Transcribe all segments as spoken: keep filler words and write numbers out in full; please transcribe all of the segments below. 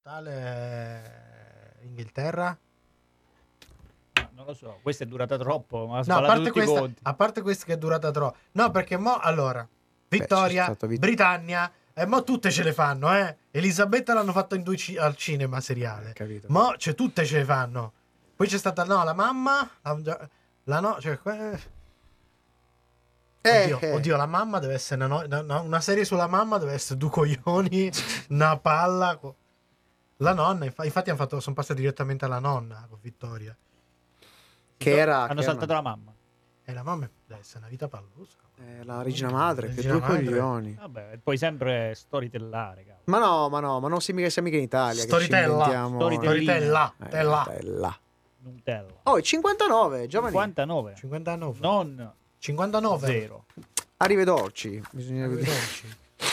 Tale Inghilterra? Non lo so, questa è durata troppo. Ma no, a parte, questa, a parte questa che è durata troppo. No, perché mo allora Vittoria, Beh, Vit- Britannia, e mo tutte ce le fanno, eh. Elisabetta l'hanno fatto in due ci- al cinema seriale. Capito. Mo cioè, tutte ce le fanno. Poi c'è stata no, la mamma, la, la no, cioè eh, oddio, eh. oddio, la mamma deve essere una, no, una serie sulla mamma deve essere due coglioni, una palla. La nonna, infatti hanno fatto, sono passati direttamente alla nonna con Vittoria. Che era hanno che saltato era... la mamma. E la mamma deve essere una vita pallosa. Eh, la regina madre, la che regina due madre. coglioni. Vabbè, puoi sempre storytellare. Cavolo. Ma no, ma no, ma non siamo mica, mica in Italia. Storytella. Che ci Storytella. Eh, tella. tella. Nutella. Oh, il cinquantanove, giovani. cinquantanove. cinquantanove. Non cinquantanove. Zero. Arrivederci. Bisogna Arrivederci.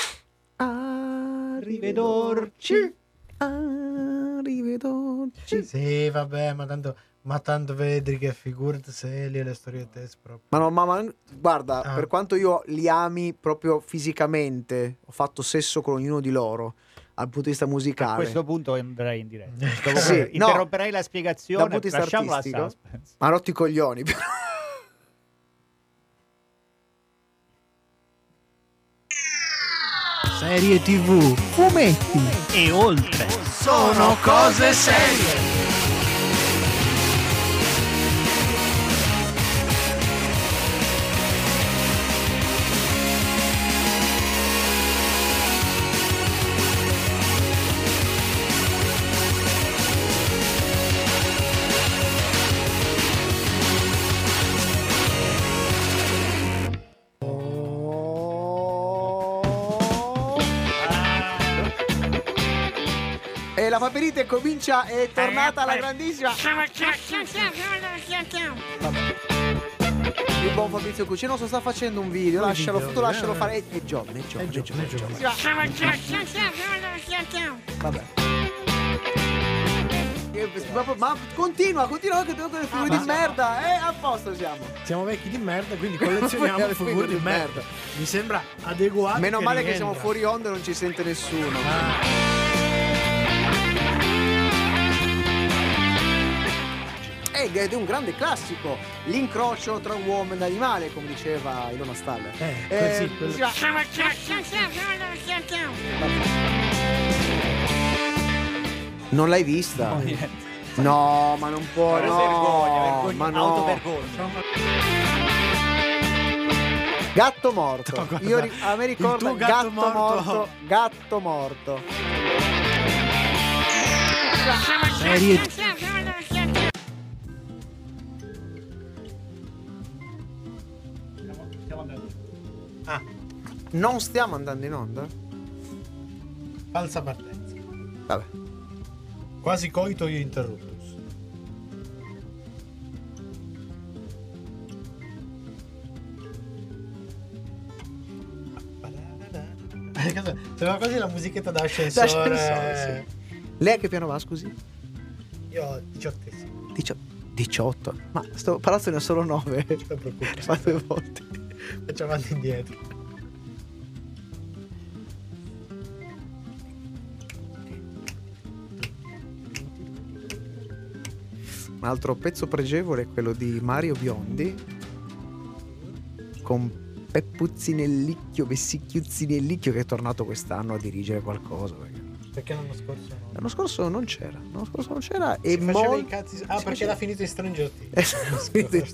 Arrivederci. Arrivederci. Sì, vabbè, ma tanto, ma tanto vedi che figurati se lì le storiette proprio. Ma no, ma, ma guarda, ah. per quanto io li ami proprio fisicamente, ho fatto sesso con ognuno di loro. Dal punto di vista musicale, a questo punto andrei in diretta. Sì, interromperei no, la spiegazione. Dal punto di vista artistico, ma rotti i coglioni. Serie tivù, fumetti e oltre sono cose serie. E la Paperite comincia, è tornata la grandissima. Vabbè. Il buon Fabrizio Cucinoso sta facendo un video, lascialo, tu lascialo fare. È, è giovane, è giovane, è giovane, è giovane. Vabbè. Ma continua, continua che devo con le figure ah, di merda. Eh, a posto siamo. Siamo vecchi di merda, quindi collezioniamo le figure di merda. Mi sembra adeguato. Meno male che siamo fuori onda e non ci sente nessuno. Ah. Ed è un grande classico, l'incrocio tra uomo ed animale, come diceva Ilona Staller. Eh, eh, così, si non l'hai vista? No, niente. No, ma non può, no, vergogna, vergogna, ma no. autovergogna. Gatto morto. No, guarda, io ri- a me ricordo gatto, gatto morto. morto, gatto morto. Serie Ah, non stiamo andando in onda? Falsa partenza. Vabbè. Quasi coito io interruptus. Sembra quasi la musichetta da ascensore. D'ascensore, sì. Lei a che piano va, scusi? Io ho diciottesimo. diciotto? Ma sto palazzo ne ha solo nove. Non ti preoccupare. Fa due volte. Faccio avanti e indietro. Un altro pezzo pregevole è quello di Mario Biondi con Peppuzzi nell'icchio, Vessicchiuzzi nell'icchio, che è tornato quest'anno a dirigere qualcosa. Perché, perché l'anno scorso no? L'anno scorso non c'era. L'anno scorso non c'era. Si e faceva mol... i cazzi. Ah, perché era finito in Stranger Things.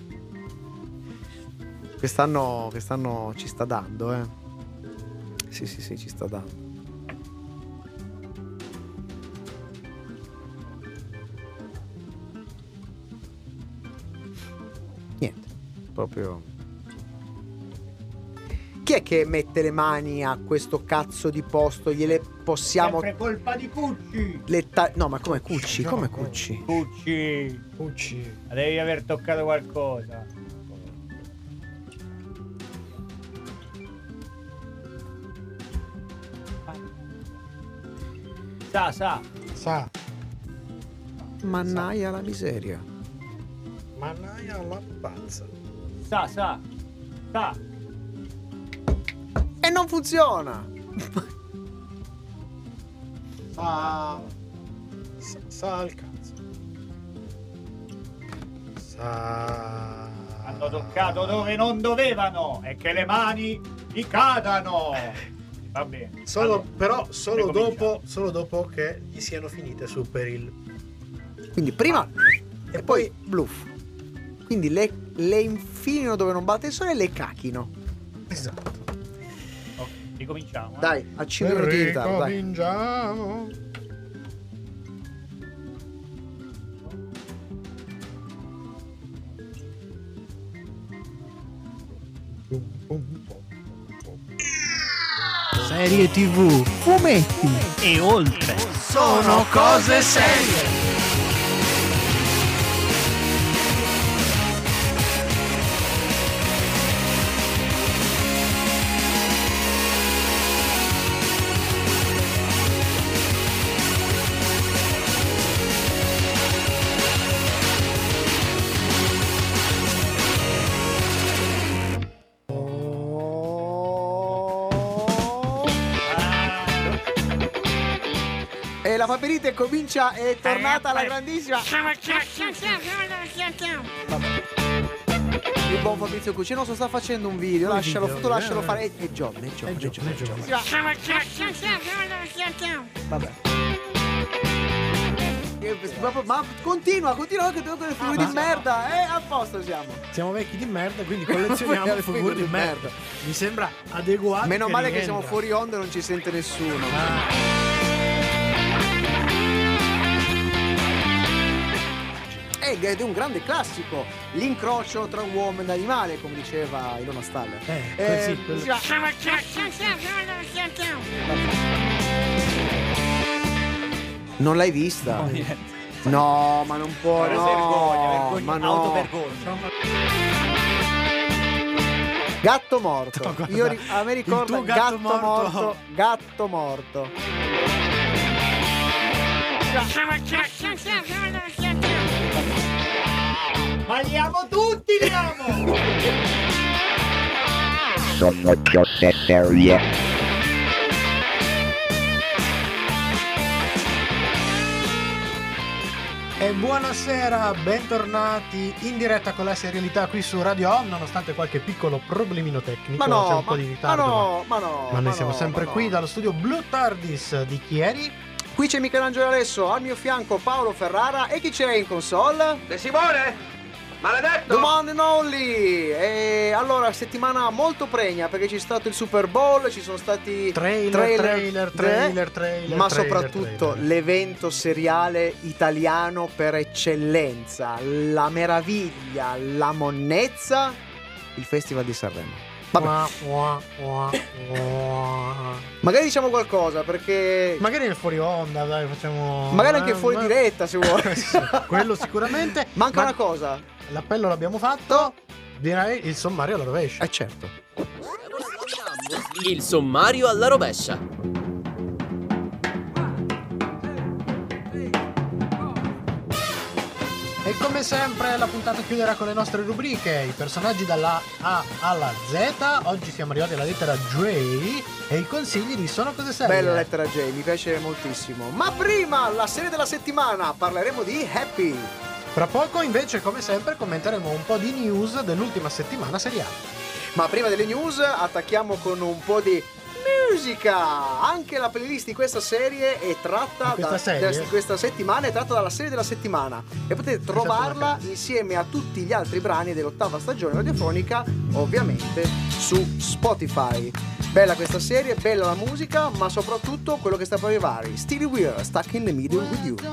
Quest'anno, quest'anno ci sta dando, eh. Sì, sì, sì, ci sta dando. Niente, proprio. Chi è che mette le mani a questo cazzo di posto? Gliele possiamo. Sempre colpa di Cucci. Le ta... No, ma come Cucci? Come Cucci? Cucci. Cucci. Devi aver toccato qualcosa. Sa, sa. Sa. Mannaia la miseria. Mannaia la pazza. Sa, sa. Sa. E non funziona. Sa... Sa, sa al cazzo. Sa... Hanno toccato dove non dovevano e che le mani gli cadano. Va bene. Solo, Allora, però solo ricominciamo. dopo, solo dopo che gli siano finite su per il... Quindi prima e, e poi bluff. Quindi le, le infilino dove non batte il sole e le cacchino. Esatto. Ok, ricominciamo. eh. Dai, a cinque minuti di ritardo, dai. Ricominciamo. Serie tivù, fumetti E oltre. sono cose serie. E la Paperite comincia, è tornata alla grandissima. Il buon Fabrizio Cucinoso sta facendo un video, Un lascialo, video, tu lascialo eh. fare. È, è Giovanni, è È Giovanni, è giovane, Giovanni, è è giovane. Giovanni. Vabbè. Eh, Ma, ma continua, continua che devo le figure ma- di merda, eh, a posto siamo. Siamo vecchi di merda, quindi collezioniamo Le figure di merda. Mi sembra adeguato. Meno male che siamo rientra. fuori onda e non ci sente nessuno. Ah, Ed è un grande classico, l'incrocio tra uomo ed animale, come diceva Ilona Staller. eh, così, quello- si va- Non l'hai vista? No, niente. No, ma non può, No, no, vergogna, vergogna, ma no. autovergogna. Gatto morto. No, guarda, Io ri- a me ricorda il tuo gatto, gatto morto. morto. Gatto morto. Ma li amo tutti, li amo! Sono cose serie. E buonasera, bentornati in diretta con la serialità qui su Radio Home, nonostante qualche piccolo problemino tecnico, Ma no, c'è un ma, po' di ma ritardo. no, ma no. ma, ma noi ma siamo no, sempre ma qui no. dallo studio Blue Tardis di Chieri. Qui c'è Michelangelo Alesso, al mio fianco Paolo Ferrara e chi c'è in console? De Simone? Maledetto! Domande Nolli! E allora, settimana molto pregna perché c'è stato il Super Bowl, ci sono stati Trailer, trailer, trailer, trailer, ma trailer, soprattutto trailer. l'evento seriale italiano per eccellenza, la meraviglia, la monnezza, il Festival di Sanremo. Vabbè, Mua, mua, mua, mua. magari diciamo qualcosa perché Magari nel fuori onda, dai, facciamo. magari anche eh, fuori ma- diretta se vuoi. Sì, quello sicuramente. Manca Ma una cosa. l'appello l'abbiamo fatto. Direi il sommario alla rovescia. Eh certo. Il sommario alla rovescia. E come sempre la puntata chiuderà con le nostre rubriche, i personaggi dalla A alla Z. Oggi siamo arrivati alla lettera J e i consigli di Sono Cose Serie. Bella lettera J, mi piace moltissimo. Ma prima, la serie della settimana, parleremo di Happy. Fra poco invece, come sempre, commenteremo un po' di news dell'ultima settimana seriale. Ma prima delle news attacchiamo con un po' di musica. Anche la playlist di questa serie è tratta Di questa da serie? da- questa settimana è tratta dalla serie della settimana e potete trovarla insieme a tutti gli altri brani dell'ottava stagione radiofonica, ovviamente su Spotify. Bella questa serie, bella la musica, ma soprattutto quello che sta per arrivare. Stevie Wonder, Stuck in the Middle with You.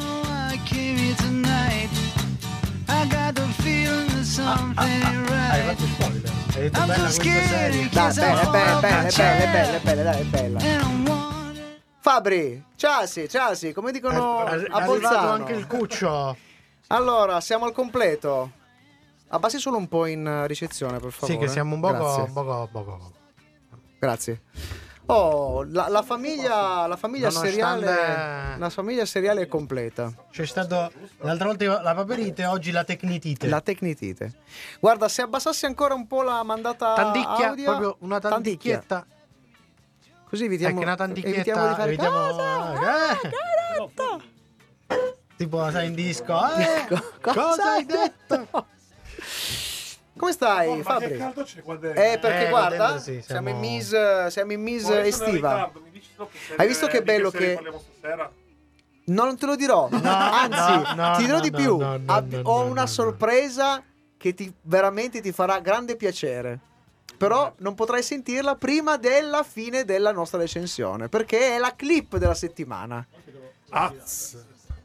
Hai fatto spoiler. Hai detto bella questa serie. Dai, bella, bella, bella, bella, bella, bella, dai, è bella. Fabri, ciasi, ciasi, come dicono È a arrivato Bolzano. anche il cuccio. Allora, siamo al completo. Abbassi solo un po' in eh, ricezione, per favore. Sì, che siamo un poco, Grazie. un poco, poco. Grazie. Oh, la, la famiglia, la famiglia Nonostante- seriale, la famiglia seriale è completa. C'è stato l'altra volta la paperite, oggi la tecnitite. La tecnitite. Guarda, se abbassassi ancora un po' la mandata tandicchia, audio, proprio una tandicchietta. Così evitiamo, è che Nathan evitiamo di Ticchietta fare evitiamo- cosa? eh. Carotto! Tipo sei in disco eh? Co- cosa hai detto? Come stai, Oh, ma Fabri? che caldo c'è qua dentro? Eh, perché Eh, guarda, qua dentro sì, siamo... siamo- in mise, siamo in mise Oh, io sono estiva. Riccardo, mi dici dopo se- Hai visto che di bello serie che- parliamo stasera? Non te lo dirò, anzi, no, no, ti dirò no, di no, più. no, no, Ab- no, ho no, una no, sorpresa che ti veramente ti farà grande piacere. Però non potrai sentirla prima della fine della nostra recensione, perché è la clip della settimana. Az.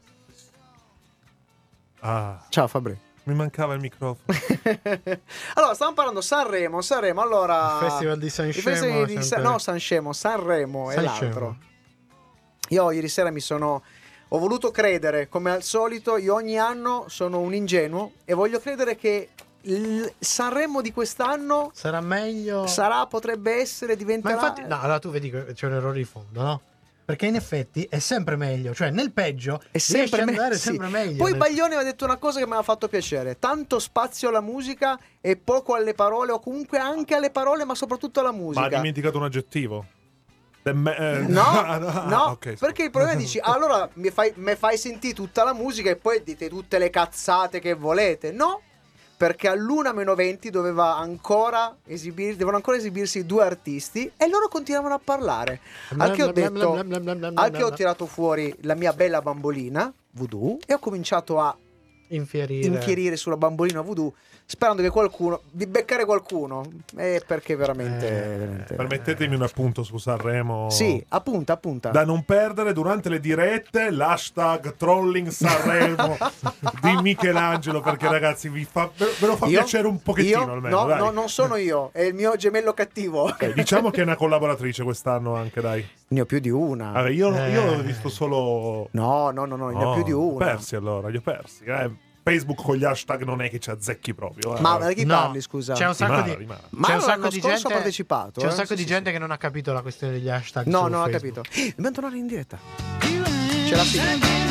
Ah, Ciao Fabri. mi mancava il microfono. Allora, stavamo parlando Sanremo, Sanremo, allora... Il Festival di Sanremo, Il Festival di Sa- sempre. no, Sanremo, Sanremo è Sanremo. l'altro. Io ieri sera mi sono... Ho voluto credere, come al solito, io ogni anno sono un ingenuo e voglio credere che il Sanremo di quest'anno Sarà meglio. sarà, potrebbe essere, Ma diventerà... infatti, no, allora tu vedi che c'è un errore di fondo, no? Perché in effetti è sempre meglio, cioè nel peggio È sempre, riesce ad me- andare sì. sempre meglio. Poi nel- Baglione mi ha detto una cosa che mi ha fatto piacere: tanto spazio alla musica e poco alle parole, o comunque anche alle parole, ma soprattutto alla Ma musica. ha dimenticato un aggettivo? De me- eh, No, ah, no, ok, scusa. perché il problema è dici, allora mi fai, mi fai sentire tutta la musica e poi dite tutte le cazzate che volete. No, perché all'una meno venti doveva ancora esibir- devono ancora esibirsi due artisti e loro continuavano a parlare. Al che ho detto, al che ho tirato fuori la mia bella bambolina voodoo e ho cominciato a infierire. infierire sulla bambolina voodoo, sperando che qualcuno, di beccare qualcuno, eh, perché veramente, Eh, veramente- Permettetemi un appunto su Sanremo. Sì, appunta, appunta. Da non perdere durante le dirette l'hashtag Trolling Sanremo di Michelangelo, perché ragazzi vi fa, ve ve lo fa Io? piacere un pochettino Io? almeno. No, dai. no, non sono io, è il mio gemello cattivo. Eh, diciamo che è una collaboratrice quest'anno anche, dai. Ne ho più di una. Vabbè, io, Eh. io ho visto solo... No, no, no, no, ne ho Oh, più di una. Persi allora, li ho persi. Eh, Facebook con gli hashtag non è che ci azzecchi proprio. eh. Ma da chi No, parli, scusa? C'è un sacco Rimane, di, rimane. Ma c'è un l'anno sacco di scorso gente ha partecipato, C'è un eh? sacco Sì, di sì, gente sì. che non ha capito la questione degli hashtag. No, su non ho Facebook. capito. Eh, dobbiamo tornare in diretta. C'è la sigla.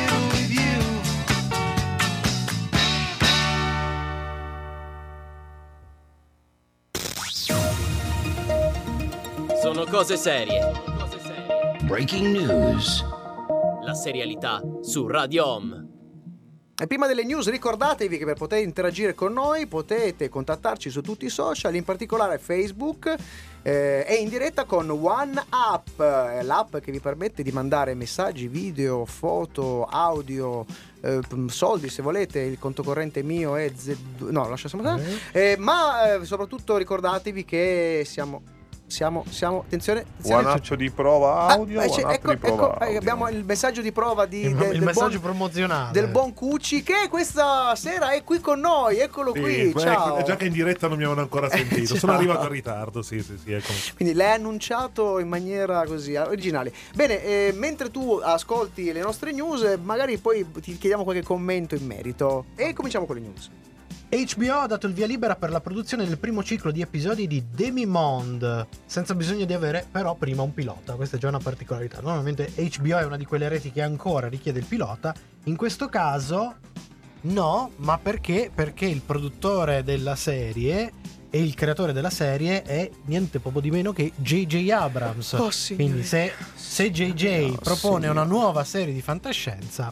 Sono cose serie. Breaking news. La serialità su Radio Home. E prima delle news ricordatevi che per poter interagire con noi potete contattarci su tutti i social, in particolare Facebook, eh, e in diretta con OneUp, eh, l'app che vi permette di mandare messaggi, video, foto, audio, eh, soldi se volete. Il conto corrente mio è Z... no, lasciamo stare. Eh, ma eh, soprattutto ricordatevi che siamo siamo siamo attenzione, attenzione. Guanaccio di prova audio. Ah, eh, c'è- guanaccio ecco, di prova ecco, eh, audio. abbiamo il messaggio di prova di, Il, del, il del messaggio buon, promozionale del buon Cucci, che questa sera è qui con noi. Eccolo Sì, qui, que- ciao. è già che in diretta non mi avevano ancora sentito. Ciao. Sono arrivato in ritardo. Sì, sì, sì. Ecco. Quindi l'hai annunciato in maniera così originale. Bene, eh, mentre tu ascolti le nostre news, eh, magari poi ti chiediamo qualche commento in merito. E cominciamo con le news. H B O ha dato il via libera per la produzione del primo ciclo di episodi di Demi-Monde, senza bisogno di avere però prima un pilota. Questa è già una particolarità. Normalmente H B O è una di quelle reti che ancora richiede il pilota. In questo caso no, ma perché? Perché il produttore della serie e il creatore della serie è niente poco di meno che J J Abrams. Oh, signore. Quindi se, se J J Oh, propone signore. una nuova serie di fantascienza,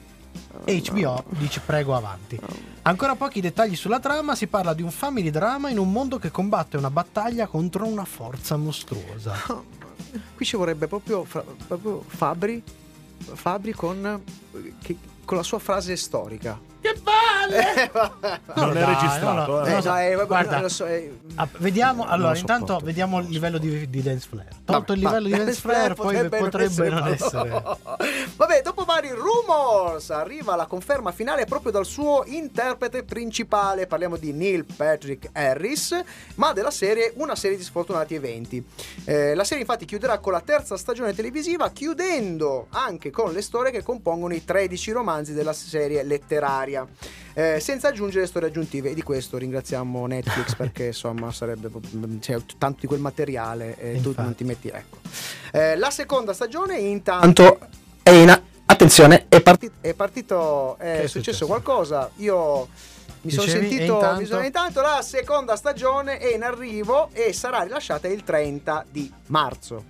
H B O dice prego avanti. Ancora pochi dettagli sulla trama, si parla di un family drama in un mondo che combatte una battaglia contro una forza mostruosa. Oh, qui ci vorrebbe proprio, fra- proprio Fabri, Fabri con, che- con la sua frase storica. Che palle! Non è registrato, no, eh. no, Eh, dai, vabbè, guarda, non lo so, eh, ah, vediamo, non allora lo intanto sopporto. vediamo il livello di, di dance flare. Tolto Vabbè, il livello va. di dance flare, poi potrebbe non essere. Vabbè, dopo vari rumors arriva la conferma finale proprio dal suo interprete principale. Parliamo di Neil Patrick Harris, ma della serie Una serie di sfortunati eventi. Eh, la serie infatti chiuderà con la terza stagione televisiva, chiudendo anche con le storie che compongono i tredici romanzi della serie letteraria, eh, senza aggiungere storie aggiuntive. E di questo ringraziamo Netflix perché insomma sarebbe c'è tanto di quel materiale e tu Infatti. non ti metti, ecco. Eh, la seconda stagione intanto è in attenzione è, parti- è partito è, Che è successo successo? qualcosa. Io mi sono Dicevi, sentito e intanto? mi sono- intanto la seconda stagione è in arrivo e sarà rilasciata il trenta di marzo.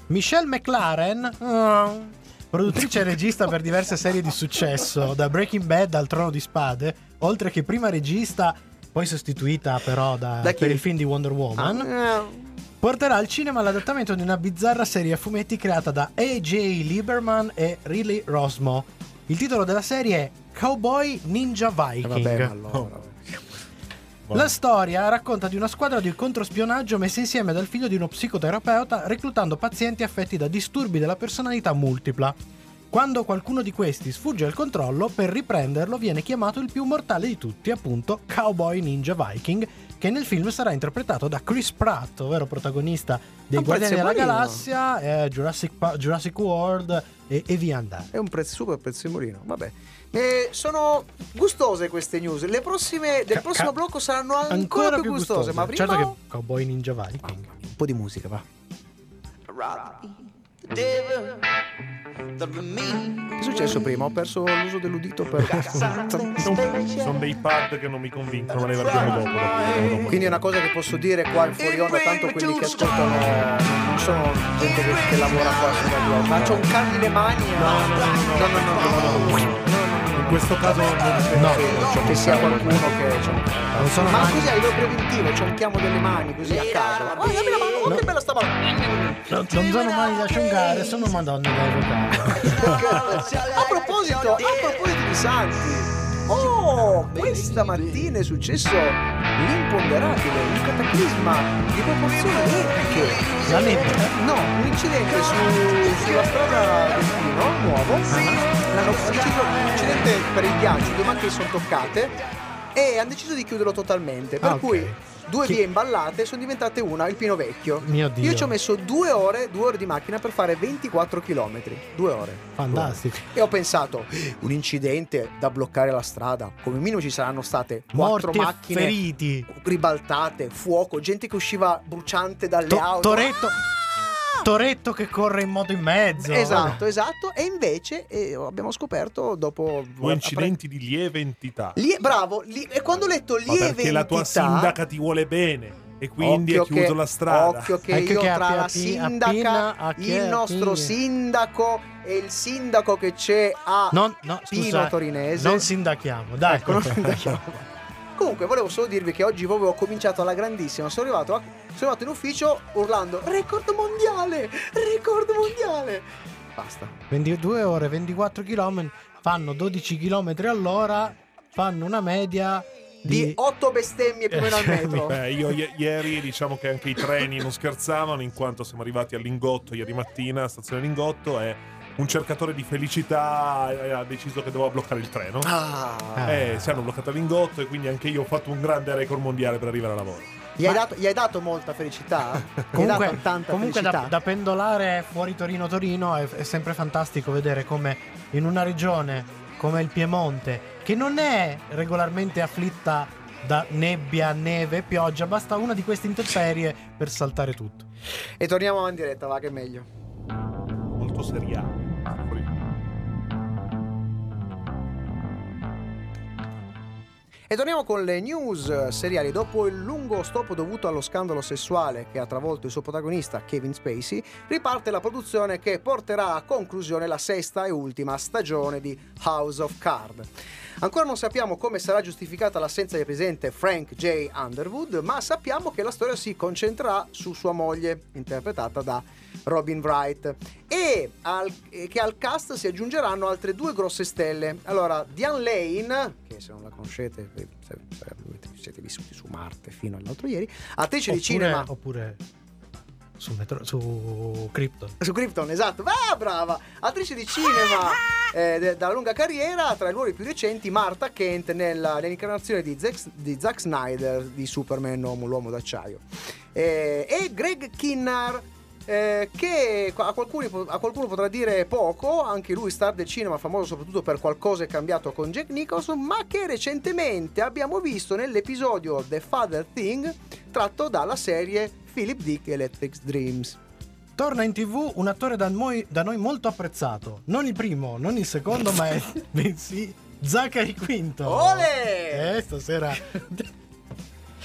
Michelle McLaren, oh, produttrice e regista per diverse serie di successo, da Breaking Bad al Trono di Spade, oltre che prima regista, poi sostituita però da, Da chi? per il film di Wonder Woman, Ah, porterà al cinema l'adattamento di una bizzarra serie a fumetti creata da A J Lieberman e Riley Rosmo. Il titolo della serie è Cowboy Ninja eh, Viking. vabbè, ma allora. La storia racconta di una squadra di controspionaggio messa insieme dal figlio di uno psicoterapeuta reclutando pazienti affetti da disturbi della personalità multipla. Quando qualcuno di questi sfugge al controllo, per riprenderlo viene chiamato il più mortale di tutti, appunto Cowboy Ninja Viking, che nel film sarà interpretato da Chris Pratt, ovvero protagonista dei Un Guardiani della prezzemolino. Galassia, eh, Jurassic, Pa- Jurassic World e, e via andare. È un prezzo super prezzemolino, vabbè. Eh, sono gustose queste news. Le prossime del Ca- prossimo ca- blocco saranno ancora, più gustose, ma prima Certo che Cowboy Ninja Viking. un po' di musica, va. Che è successo prima? Ho perso l'uso dell'udito per Sono dei pad che non mi convincono, ma le guardiamo dopo. dopo, dopo. Quindi è una cosa che posso dire qua in fuori onda, tanto quelli che ascoltano non sono gente che, che lavora qua su Radio. Ma c'ho un can di le mani. eh. No, no, no, no, no, no, no, no, no. In questo caso non No, Credo che sia qualcuno che c'è un- non sono Ma mani. così a livello preventivo c'è un chiamo delle mani così a caso. Oh, dammi la mano, oh, che bella sta mano. Non sono mani da asciugare, sono madonne da giocare. A proposito, a proposito di santi. Oh, questa mattina è successo l'imponderabile, un cataclisma di proporzioni epiche. La nebbia? No, un incidente su, sulla strada del Pino, nuovo. L'hanno deciso un incidente per il ghiaccio, due macchine sono toccate e hanno deciso di chiuderlo totalmente. Per Ah, ok. cui due Chi- vie imballate sono diventate una, il Pino Vecchio. Mio Dio. Io ci ho messo due ore, due ore di macchina per fare ventiquattro chilometri. Due ore. Fantastico. E ho pensato, un incidente da bloccare la strada. Come minimo ci saranno state quattro Morti e macchine feriti. ribaltate, fuoco, gente che usciva bruciante dalle To- auto. Toretto. Toretto che corre in moto in mezzo. Esatto, esatto. E invece eh, abbiamo scoperto dopo Due incidenti di lieve entità. Lie- bravo, li- e quando ho letto Ma lieve perché la tua entità, sindaca ti vuole bene e quindi occhio ha chiuso che- la strada. Occhio che Anche io che tra appi- la appi- sindaca, appina- a chi- il a nostro chi- sindaco e il sindaco che c'è a Non, no, Pino scusa, Torinese. non sindachiamo, dai. Ecco, non sindachiamo. Comunque volevo solo dirvi che oggi proprio ho cominciato alla grandissima. Sono arrivato, a- sono arrivato in ufficio urlando record mondiale, record mondiale. Basta. ventidue ore, ventiquattro chilometri, fanno dodici chilometri all'ora, fanno una media Di di... otto bestemmie più o meno al metro. Beh, io i- ieri diciamo che anche i treni non scherzavano, in quanto siamo arrivati a Lingotto ieri mattina, a stazione Lingotto, e un cercatore di felicità eh, ha deciso che doveva bloccare il treno. Ah. Eh, si hanno bloccato a Lingotto e quindi anche io ho fatto un grande record mondiale per arrivare a lavoro. Gli hai, dato, gli hai dato molta felicità? Gli hai Comunque, dato tanta comunque da, felicità? da pendolare fuori Torino-Torino è, è sempre fantastico vedere come in una regione come il Piemonte, che non è regolarmente afflitta da nebbia, neve, pioggia, basta una di queste intemperie per saltare tutto. E torniamo in diretta, va che è meglio. Molto seriale. E torniamo con le news seriali. Dopo il lungo stop dovuto allo scandalo sessuale che ha travolto il suo protagonista Kevin Spacey, riparte la produzione che porterà a conclusione la sesta e ultima stagione di House of Cards. Ancora non sappiamo come sarà giustificata l'assenza del presidente Frank J. Underwood, ma sappiamo che la storia si concentrerà su sua moglie, interpretata da Robin Wright, e al, e che al cast si aggiungeranno altre due grosse stelle. Allora, Diane Lane, che se non la conoscete, se, se siete vissuti su Marte fino all'altro ieri, attrice di Oppure- cinema Oppure su, metro, su Krypton. su Krypton, esatto, ah, brava, attrice di cinema eh, de- dalla lunga carriera, tra i ruoli più recenti Martha Kent nella, nell'incarnazione di Zack, di Zack Snyder di Superman, uomo, l'uomo d'acciaio, eh, e Greg Kinnear, eh, che a qualcuno, a qualcuno potrà dire poco, anche lui star del cinema, famoso soprattutto per Qualcosa è cambiato con Jack Nicholson, ma che recentemente abbiamo visto nell'episodio The Father Thing tratto dalla serie Philip Dick Electric Dreams. Torna in tv un attore da noi, da noi molto apprezzato, non il primo, non il secondo, ma è bensì Zachary Quinto. Ole! Eh, stasera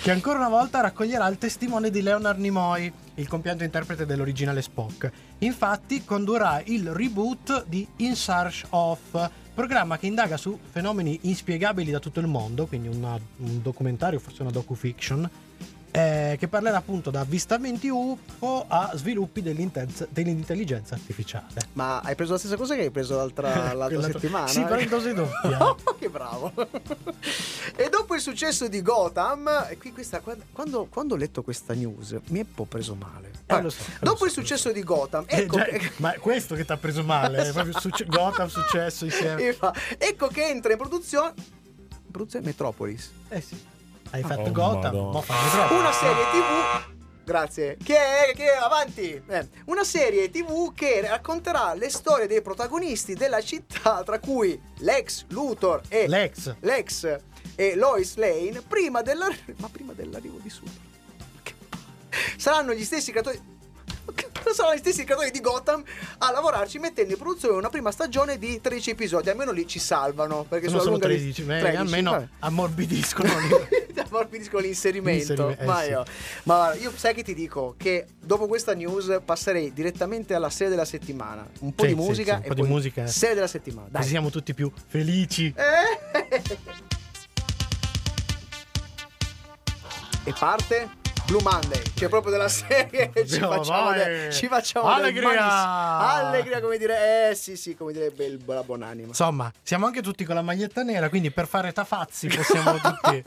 che ancora una volta raccoglierà il testimone di Leonard Nimoy, il compianto interprete dell'originale Spock. Infatti condurrà il reboot di In Search Of, programma che indaga su fenomeni inspiegabili da tutto il mondo, quindi una, un documentario, forse una docufiction, eh, che parlerà appunto da avvistamenti U F O a sviluppi dell'intelligenza artificiale. Ma hai preso la stessa cosa che hai preso l'altra, l'altra settimana? Sì, però in dose doppia. Oh, che bravo. E dopo il successo di Gotham, e qui questa, quando, quando ho letto questa news mi è un po' preso male. Eh, lo so, dopo lo il so, successo lo so. di Gotham, Eh, ecco già, che... ma è questo che ti ha preso male, è proprio succe- Gotham successo insieme. Ecco che entra in produzione produzione Metropolis. Eh sì. Hai fatto Oh, Gotham, Madonna. mo fai Metropolis. Una serie tivù. Grazie. Che è, che è avanti. Eh, una serie tivù che racconterà le storie dei protagonisti della città, tra cui Lex Luthor e Lex. Lex e Lois Lane, prima dell'arrivo ma prima dell'arrivo di Super. Saranno gli stessi creatori saranno gli stessi creatori di Gotham a lavorarci, mettendo in produzione una prima stagione di tredici episodi. Almeno lì ci salvano, perché Sono sono solo lunga di- tredici, beh, tredici, almeno vabbè. ammorbidiscono lì. Ammorbidiscono l'inserimento. L'inserime- eh, ma, sì. io, ma guarda, io sai che ti dico che dopo questa news passerei direttamente alla serie della settimana. Un po' Sì, di sì, musica sì, un e po' di poi musica. serie della settimana. Dai. Così siamo tutti più felici. Eh? E parte Blue Monday, cioè proprio della serie ci Oddio, facciamo, vai. de- ci facciamo del Allegria! malissimo. Allegria, come dire, eh sì sì, come direbbe il, la buonanima. Insomma, siamo anche tutti con la maglietta nera, quindi per fare tafazzi possiamo tutti.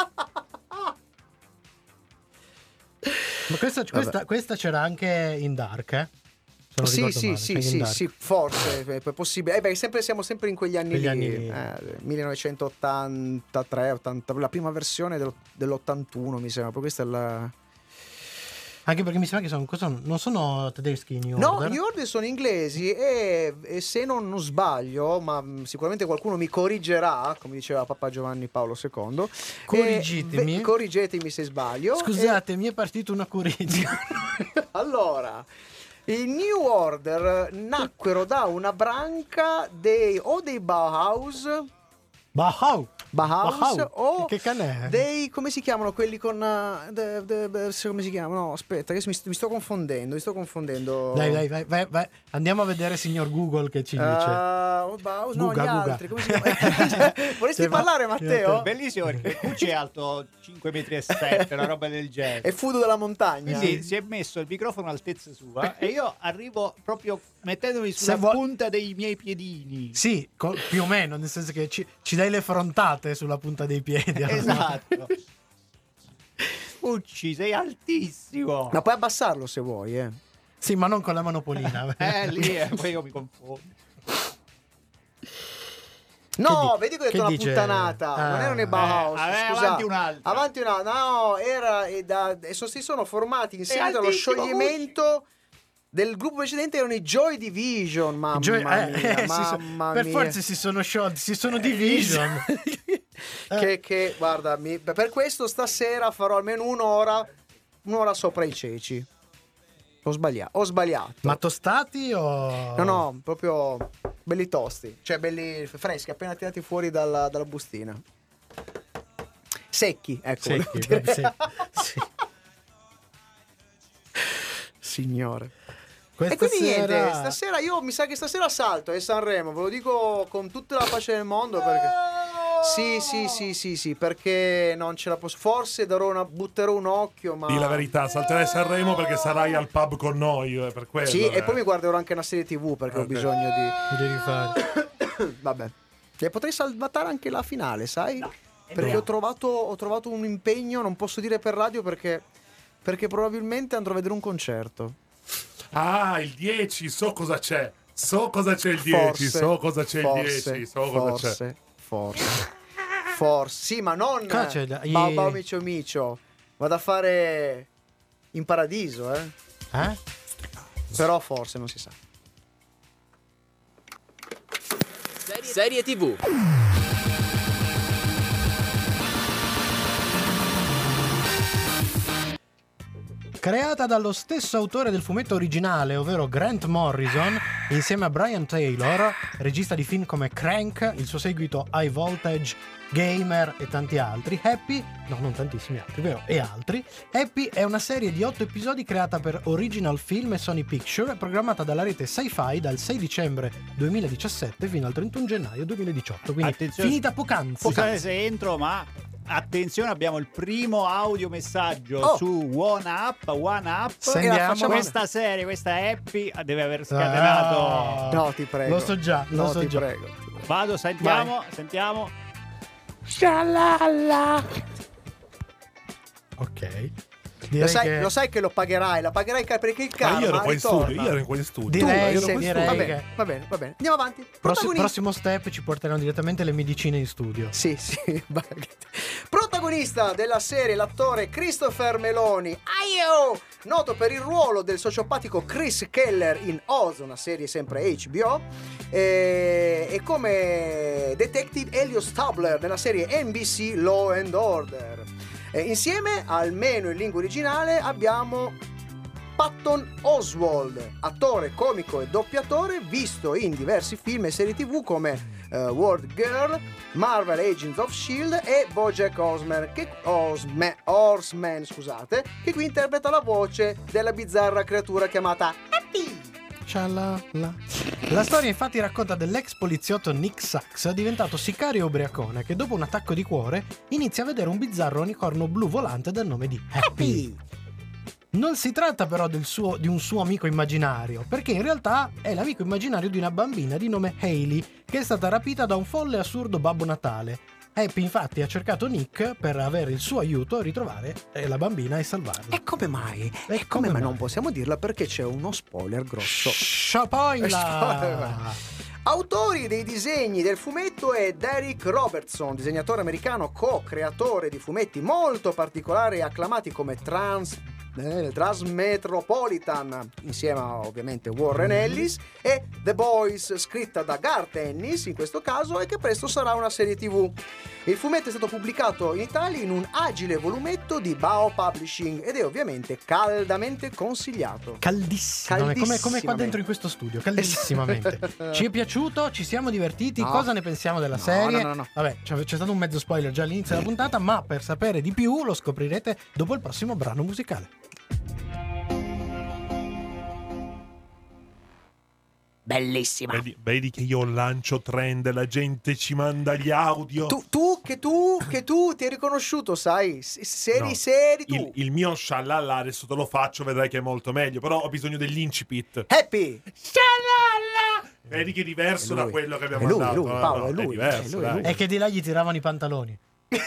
Ma questa, questa, questa c'era anche in Dark, eh? Se non Sì, ricordo sì, male, sì, c'era in sì, Dark. sì, forse è è possibile. Eh beh, sempre, siamo sempre in quegli anni Quegli lì, anni lì. eh, millenovecentottantatré, ottanta, la prima versione dello- dell'ottantuno mi sembra, poi questa è la... Anche perché mi sembra che sono, cosa- non sono tedeschi New No, Order. gli Order sono inglesi e, e se non, non sbaglio, ma mh, sicuramente qualcuno mi corrigerà, come diceva Papa Giovanni Paolo secondo. Corrigetemi. eh, ve- corrigetemi se sbaglio. Scusate, mi è partita una curiosa. E- allora, i New Order nacquero da una branca dei o dei Bauhaus, Bauhaus. Bauhaus, Bauhaus. o Che canè? dei, come si chiamano quelli con uh, de- de- de- come si chiamano? No, aspetta, che mi, st- mi sto confondendo, mi sto confondendo. Dai, dai, vai, vai, vai. Andiamo a vedere signor Google che ci dice. Uh, Bauhaus, no, Guga, gli Guga. altri, come si chiama? Vorresti Sì, ma- parlare, Matteo? Bellissimo perché Pucci è alto cinque metri e sette, una roba del genere. È Fudo della montagna. Quindi si è messo il microfono all'altezza sua e io arrivo proprio mettendomi Se sulla vuoi- punta dei miei piedini. Sì, co- più o meno, nel senso che ci, ci dai le frontate sulla punta dei piedi. Esatto. Pucci, sei altissimo. Ma puoi abbassarlo se vuoi, eh. Sì, ma non con la manopolina. Eh, lì eh, poi io mi confondo. No, di- vedi che ho detto che una dice? puttanata. Ah. Non erano i Bauhaus. Eh, eh, scusa. avanti un'altra. Avanti un'altra. No, era. E da, e so- si sono formati in seguito allo altissimo, scioglimento del gruppo precedente. Erano i Joy Division. Mamma Joy- mia. eh, eh, si so- mamma per mia. forza si sono sciolti, si sono division. che, che guarda, mi- per questo stasera farò almeno un'ora. Un'ora sopra i ceci. Ho sbagliato. Ho sbagliato. Ma tostati o... No, no, proprio belli tosti, cioè belli freschi, appena tirati fuori dalla, dalla bustina. Secchi, ecco. Secchi, volevo dire. beh, sì, sì. Signore. Questa e quindi sera... niente, stasera io mi sa che stasera salto e Sanremo, ve lo dico con tutta la pace del mondo perché... Sì, sì, sì, sì, sì, perché non ce la posso... Forse darò una... butterò un occhio, ma... Di la verità, salterai Sanremo perché sarai al pub con noi, eh, per quello. Sì, eh. e poi mi guarderò anche una serie tivù perché ho Ok. bisogno di... Devi fare. Vabbè. E potrei salvatare anche la finale, sai? Perché vero. ho trovato, ho trovato un impegno, non posso dire per radio perché, perché probabilmente andrò a vedere un concerto. Ah, il dieci, so cosa c'è. So cosa c'è il dieci, Forse, so cosa c'è forse, il dieci, so cosa c'è. forse, forse, forse. Sì, ma non Cosa c'è da- Bau i- Bau Micio Micio. Vado a fare in paradiso, eh? Eh? Però forse, non si sa. Serie tivù. Creata dallo stesso autore del fumetto originale, ovvero Grant Morrison, insieme a Brian Taylor, regista di film come Crank, il suo seguito High Voltage, Gamer e tanti altri. Happy, no non tantissimi altri, vero? E altri. Happy è una serie di otto episodi creata per Original Film e Sony Picture e programmata dalla rete Sci-Fi dal sei dicembre duemiladiciassette fino al trentuno gennaio duemiladiciotto, quindi Attenzione, finita poc'anzi. Scusate se entro, ma attenzione, abbiamo il primo audio messaggio Oh. su One Up, One Up. Sentiamo. E la facciamo- Questa serie, questa Happy deve aver scatenato. Ah. No, ti prego. Lo so già, lo no, so ti già. prego. ti prego. Vado, sentiamo, sentiamo. Ok. Lo Direi sai, che... lo sai che lo pagherai, la pagherai ca- perché il Ma karma io ero qua in ritorna. studio, io ero qua in studio. Direi- Tu, io ero sei- qua in direi- va studio. bene, va bene, va bene. Andiamo avanti. Prossi- Protagonista- prossimo step ci porteranno direttamente le medicine in studio. Sì, sì. Protagonista della serie l'attore Christopher Meloni, Aio! Noto per il ruolo del sociopatico Chris Keller in Oz, una serie sempre H B O, e, e come detective Elio Stabler nella serie N B C Law and Order. E insieme, almeno in lingua originale, abbiamo Patton Oswalt, attore, comico e doppiatore, visto in diversi film e serie tv come uh, World Girl, Marvel Agents of Shield e BoJack Horseman, che, Horseman, Horseman, scusate, che qui interpreta la voce della bizzarra creatura chiamata Happy. Scialala. La storia infatti racconta dell'ex poliziotto Nick Sachs, diventato sicario ubriacone, che dopo un attacco di cuore inizia a vedere un bizzarro unicorno blu volante dal nome di Happy. Non si tratta però del suo, di un suo amico immaginario, perché in realtà è l'amico immaginario di una bambina di nome Hailey, che è stata rapita da un folle e assurdo Babbo Natale. Happy infatti ha cercato Nick per avere il suo aiuto a ritrovare eh, la bambina e salvarla. E come mai? E E come come mai mai? non possiamo dirla perché c'è uno spoiler grosso. Shapoila! Autori dei disegni del fumetto è Derek Robertson, disegnatore americano, co-creatore di fumetti molto particolari e acclamati come Trans eh, Transmetropolitan, insieme a ovviamente Warren Ellis, e The Boys, scritta da Garth Ennis in questo caso, e che presto sarà una serie tv. Il fumetto è stato pubblicato in Italia in un agile volumetto di Bao Publishing ed è ovviamente caldamente consigliato. Caldissimamente, come, come qua dentro in questo studio, caldissimamente. Ci è piaciuto, ci siamo divertiti, No. cosa ne pensiamo della No, serie? no, no, no. Vabbè, c'è, c'è stato un mezzo spoiler già all'inizio della puntata, ma per sapere di più lo scoprirete dopo il prossimo brano musicale. Bellissima. Vedi, vedi che io lancio trend, la gente ci manda gli audio. Tu, tu, che tu, che tu ti hai riconosciuto, sai? S- Seri, No, seri tu. Il, il mio sciallalla adesso te lo faccio, vedrai che è molto meglio. Però ho bisogno dell'incipit. Happy. Sciallalla! Vedi che è diverso È lui. da quello che È abbiamo lui, mandato. lui, eh, Paolo, no, è lui, diverso, è lui, è dai. lui. È che di là gli tiravano i pantaloni.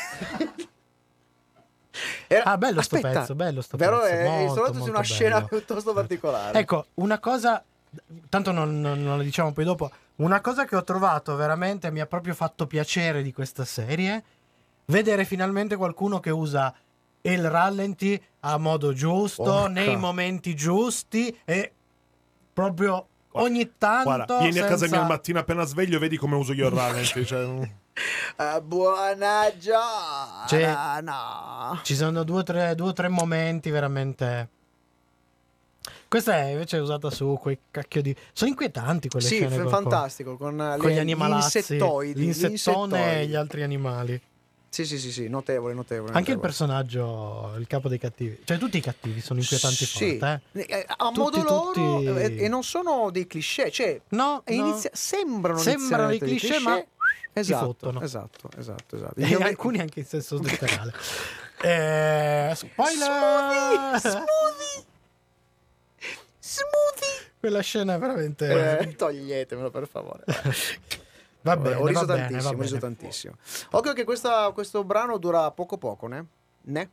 Era- Ah, bello sto Aspetta, pezzo, bello sto Vero, pezzo, è, è molto, stato su molto una scena bello. piuttosto particolare. Ecco, una cosa, tanto non, non, non la diciamo poi dopo, una cosa che ho trovato veramente mi ha proprio fatto piacere di questa serie, vedere finalmente qualcuno che usa il rallenti a modo giusto, Porca. nei momenti giusti e proprio ogni tanto Guarda, vieni a casa senza- mia al mattino appena sveglio e vedi come uso io il rallenti. Cioè, Eh, buona giornata. Cioè, no. Ci sono due o tre, due o tre momenti veramente. Questa è invece usata su quei cacchio di. Sono inquietanti quelle Sì, scene. f- con- fantastico. Con, Con, le- con gli animalazzi, insettoidi. l'insettone insettoidi. e gli altri animali. Sì, sì, sì, sì, notevole, notevole. Anche il notevole. personaggio, il capo dei cattivi. Cioè, tutti i cattivi sono inquietanti Sì. forte. Eh? Eh, a Tutti, modo loro tutti- eh, e non sono dei cliché, cioè No, e no. inizia- sembrano Sembrano inizialmente dei cliché, ma esatto, fottono. esatto, esatto, esatto. E Io- alcuni anche in senso letterale. eh, spoiler! Smoothie, smoothie, smoothie. Quella scena è veramente. Eh, toglietemelo per favore. Va bene, ho riso va bene, tantissimo, va ho riso bene. tantissimo. Occhio che questa- questo brano dura poco poco, ne? Ne?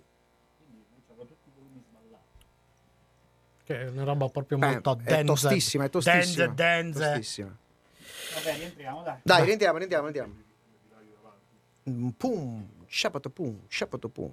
Che è una roba proprio Beh, molto è dense. tostissima, è tostissima. Dense, dense. Tostissima. Vabbè, rientriamo, dai. Dai, rientriamo, rientriamo, rientriamo. Mm, Pum, sciapato pum, sciapato pum.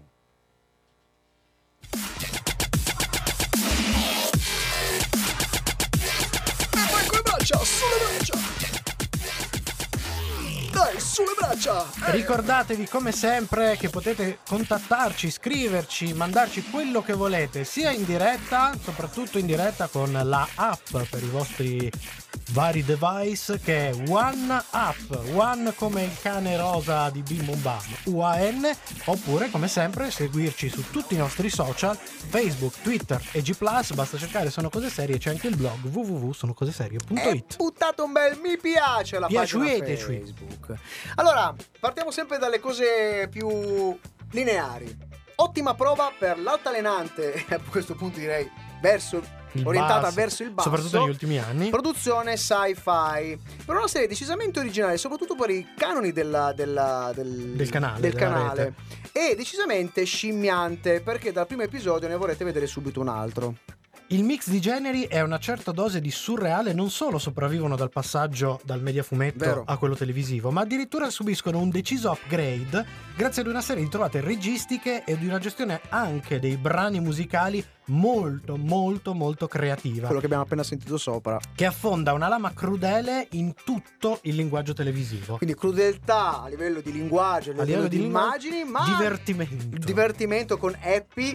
E poi con bacia, sulla bacia. Dai, sulle braccia. Eh. Ricordatevi come sempre che potete contattarci, scriverci, mandarci quello che volete, sia in diretta, soprattutto in diretta con la app per i vostri vari device, che è One App, One come il cane rosa di Bim Bum Bam, U A N, oppure come sempre seguirci su tutti i nostri social, Facebook, Twitter e G plus, basta cercare Sono Cose Serie, c'è anche il blog w w w punto sono cose serie punto È it. buttato un bel mi piace alla pagina Piaciueteci. Facebook. Allora, partiamo sempre dalle cose più lineari. Ottima prova per l'altalenante, a questo punto direi verso Il orientata basso, verso il basso, soprattutto negli ultimi anni. Produzione sci-fi, per una serie decisamente originale, soprattutto per i canoni della, della, del, Del canale, del della canale. E decisamente scimmiante, perché dal primo episodio ne vorrete vedere subito un altro. Il mix di generi è una certa dose di surreale, non solo sopravvivono dal passaggio dal media fumetto Vero. a quello televisivo, ma addirittura subiscono un deciso upgrade grazie ad una serie di trovate registiche e di una gestione anche dei brani musicali molto molto molto creativa, Quello che abbiamo appena sentito sopra. che affonda una lama crudele in tutto il linguaggio televisivo. Quindi crudeltà a livello di linguaggio, a livello, di, lingua- immagini, ma divertimento. divertimento con Happy.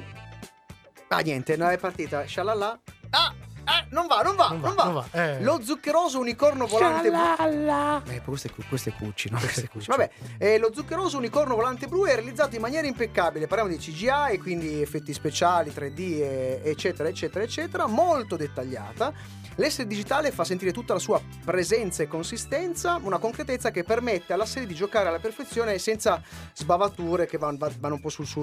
Ah, niente, non è partita. Shalala. Ah, eh, non va, non va, non va. non va, eh. Lo zuccheroso unicorno volante blu. Eh, questo è, cu- questo è cucci, no? Questo è cucci. Vabbè, eh, lo zuccheroso unicorno volante blu è realizzato in maniera impeccabile. Parliamo di C G I, quindi effetti speciali, tre D, e- eccetera, eccetera, eccetera. Molto dettagliata. L'essere digitale fa sentire tutta la sua presenza e consistenza, una concretezza che permette alla serie di giocare alla perfezione senza sbavature che van- vanno un po' sul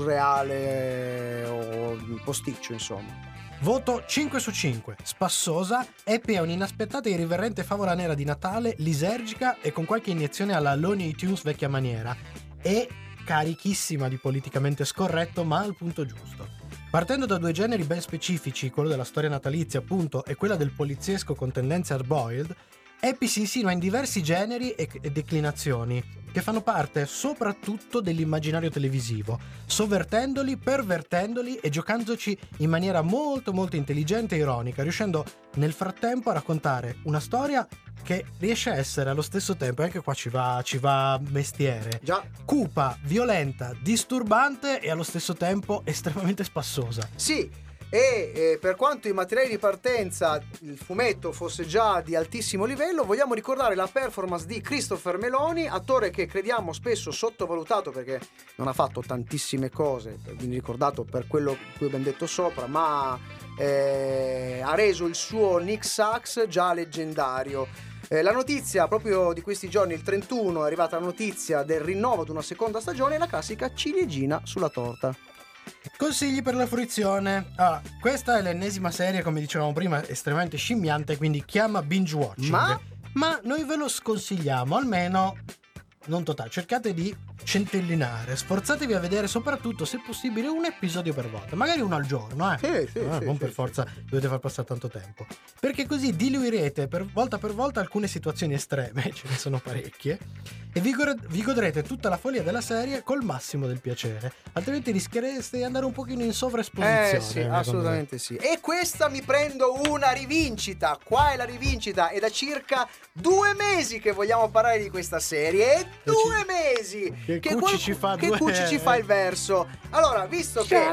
surreale o posticcio, insomma. Voto cinque su cinque, spassosa, Happy è un'inaspettata e irriverente favola nera di Natale, lisergica e con qualche iniezione alla Looney Tunes vecchia maniera, e carichissima di politicamente scorretto ma al punto giusto. Partendo da due generi ben specifici, quello della storia natalizia appunto e quella del poliziesco con tendenze hard-boiled, Happy si insinua in diversi generi e e declinazioni che fanno parte soprattutto dell'immaginario televisivo, sovvertendoli, pervertendoli e giocandoci in maniera molto molto intelligente e ironica, riuscendo nel frattempo a raccontare una storia che riesce a essere allo stesso tempo, e anche qua ci va, ci va mestiere, Già. cupa, violenta, disturbante e allo stesso tempo estremamente spassosa. Sì, e eh, per quanto i materiali di partenza, il fumetto fosse già di altissimo livello, vogliamo ricordare la performance di Christopher Meloni, attore che crediamo spesso sottovalutato perché non ha fatto tantissime cose, viene ricordato per quello che abbiamo detto sopra, ma eh, ha reso il suo Nick Sachs già leggendario. Eh, la notizia proprio di questi giorni, il trentuno, è arrivata la notizia del rinnovo di una seconda stagione, la classica ciliegina sulla torta. Consigli per la fruizione. Ah, questa è l'ennesima serie, come dicevamo prima, estremamente scimmiante, quindi chiama binge watching. Ma? Ma noi ve lo sconsigliamo, almeno non totale. Cercate di centellinare, sforzatevi a vedere soprattutto, se possibile, un episodio per volta, magari uno al giorno, eh. Sì, sì, Eh, sì, non sì, per sì. forza dovete far passare tanto tempo, perché così diluirete per volta per volta alcune situazioni estreme, ce ne sono parecchie, e vi, gor- vi godrete tutta la follia della serie col massimo del piacere, altrimenti rischiereste di andare un pochino in sovraesposizione. Eh sì, secondo me. assolutamente sì. E questa mi prendo una rivincita. Qua è la rivincita. È da circa due mesi che vogliamo parlare di questa serie. E due mesi che Cucci ci fa che due- Cucci ci fa il verso. Allora, visto che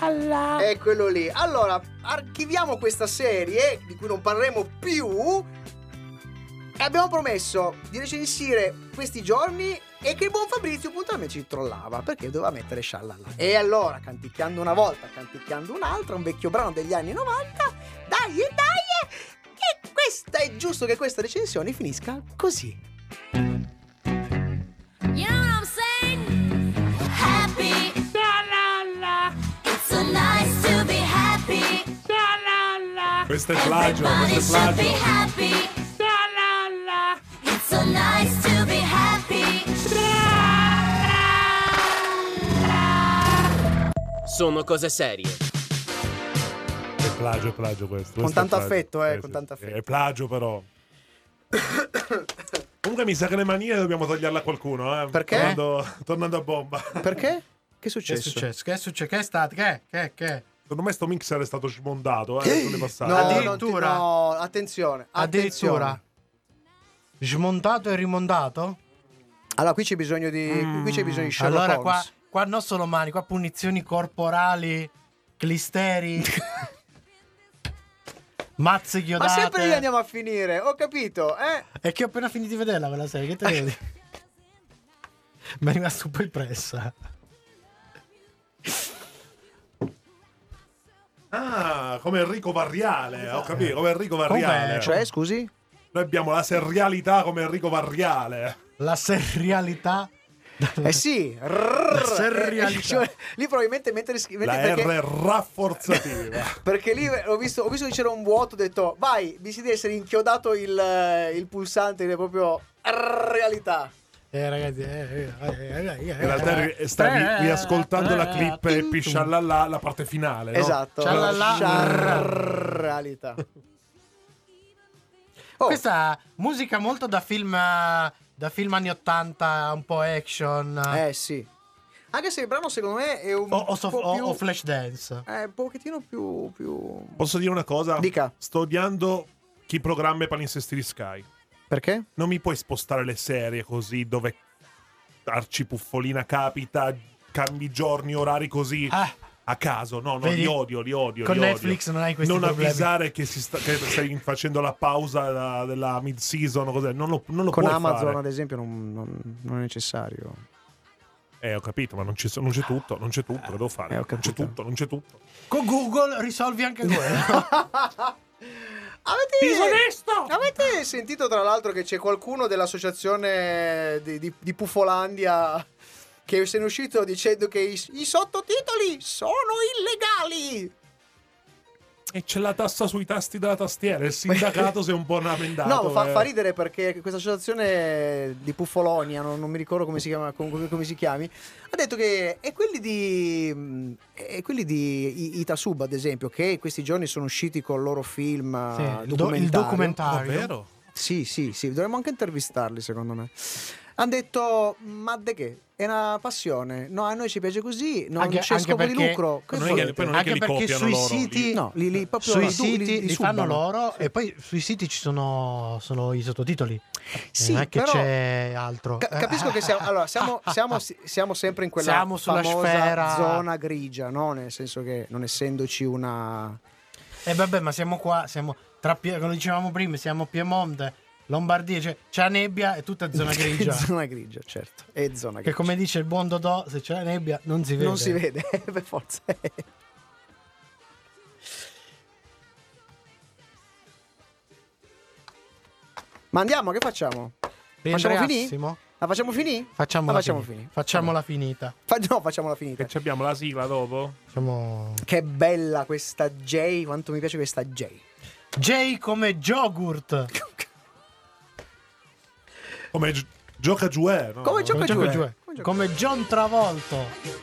è quello lì, allora archiviamo questa serie di cui non parleremo più. E abbiamo promesso di recensire questi giorni e che il buon Fabrizio puntualmente ci trollava perché doveva mettere sciallalla. E allora, canticchiando una volta, canticchiando un'altra, un vecchio brano degli anni novanta, dai e dai, e questa è giusto che questa recensione finisca così. You know what I'm saying? Happy. La la la. It's so nice to be happy. La la la. Questo è plagio, Everybody questo è should be plagio. happy. La la la. It's so nice to be happy. Sono cose serie. È plagio, è plagio questo. Con questo è tanto plagio. affetto, eh, sì, con sì. tanto affetto. È plagio però. Comunque mi sa che le manie dobbiamo toglierle a qualcuno, eh. Perché? Tornando, tornando a bomba. Perché? Che è Che è successo? successo? Che è successo? Che è stato? Che è? Che è? Che è? Secondo me sto mixer è stato smontato, eh, sulle passate. No, Addirittura? non ti- no, attenzione, Addirittura attenzione. smontato e rimontato? Allora, qui c'è bisogno di, Mm. qui c'è bisogno di Sherlock Allora Holmes. qua, qua non solo mani, qua punizioni corporali, clisteri, mazze Ma chiodate. sempre lì andiamo a finire, ho capito, eh? E che ho appena finito di vederla quella serie, che te devo dire? Mi è rimasto un po' impressa. Ah, come Enrico Varriale, ho capito, come Enrico Varriale. Com'è? Cioè, scusi? Noi abbiamo la serialità come Enrico Varriale. La serialità. Eh sì, rrr, serialità. eh, cioè, lì probabilmente mentre scrive La perché, R rafforzativa. perché lì ho visto, ho visto che c'era un vuoto, ho detto vai, vi si deve essere inchiodato il, il pulsante, è proprio realtà. Eh ragazzi, eh, eh, eh, eh, In realtà ri- stavi riascoltando la clip e pisciallalla la parte finale, no? Esatto, Cialala. realtà. Oh, Questa musica molto da film eh, da film anni ottanta, un po' action. eh sì. Anche se il brano secondo me è un o, o, so- po' o- più o Flashdance. eh, un pochettino più più Posso dire una cosa? Dica. Sto odiando chi programma i palinsesti di Sky. Perché? Non mi puoi spostare le serie così dove Arcipuffolina capita, cambi giorni, orari così Ah, a caso. No, no, Vedi? li odio, li odio. Con li Netflix odio. non hai questi Non problemi. avvisare che, si sta, che stai facendo la pausa da- della mid-season o cos'è. Non lo, non lo Con puoi Amazon fare. ad esempio non, non- non è necessario. Eh, ho capito, ma non, ci so- non c'è tutto, non c'è tutto, lo devo fare. Eh, ho non c'è capito. tutto, non c'è tutto. con Google risolvi anche quello. Avete, Disonesto! avete sentito tra l'altro che c'è qualcuno dell'associazione di, di, di Puffolandia che se ne è uscito dicendo che i, i sottotitoli sono illegali? E c'è la tassa sui tasti della tastiera. Il sindacato si è un po' amendato. No, fa, eh. fa ridere perché questa associazione di Puffolonia, non, non mi ricordo come si chiama, come, come si chiami, ha detto che è quelli di è quelli di I- Itasub, ad esempio, che in questi giorni sono usciti con il loro film Sì, eh, il, do- il documentario. Davvero? Sì, sì, sì, dovremmo anche intervistarli, secondo me. Hanno detto, ma de che? È una passione. No, a noi ci piace così, non Anche- c'è anche scopo di perché- lucro. Che Non è che- volete? poi non è Anche che li perché copiano sui loro, siti li- No, li, li proprio sui li- li- siti li li, fanno subbano. loro e poi sui siti ci sono, sono i sottotitoli. Sì, non è che però c'è altro. ca- capisco che siamo, allora, siamo, siamo, siamo sempre in quella Siamo sulla famosa sfera. zona grigia, no? Nel senso che non essendoci una... E eh, vabbè, ma siamo qua, siamo tra Pie- come dicevamo prima, siamo Piemonte, Lombardia, cioè c'è la nebbia e tutta zona grigia. È zona grigia, certo. È zona grigia. Che come dice il buon Dodò, se c'è la nebbia non si vede. Non si vede, per forza. Ma andiamo, che facciamo? Facciamo finì? Rientriassimo? La facciamo finì? Facciamola La facciamo finì. finì. Facciamola finita. Fa- no, facciamola finita. Che ci abbiamo la sigla dopo? Facciamo... Che bella questa J, quanto mi piace questa J. J come yogurt. Come gi- gioca giù, eh, no? Come gioca Come, giù, gioca eh. giù, eh. Come gioca- Come John Travolto.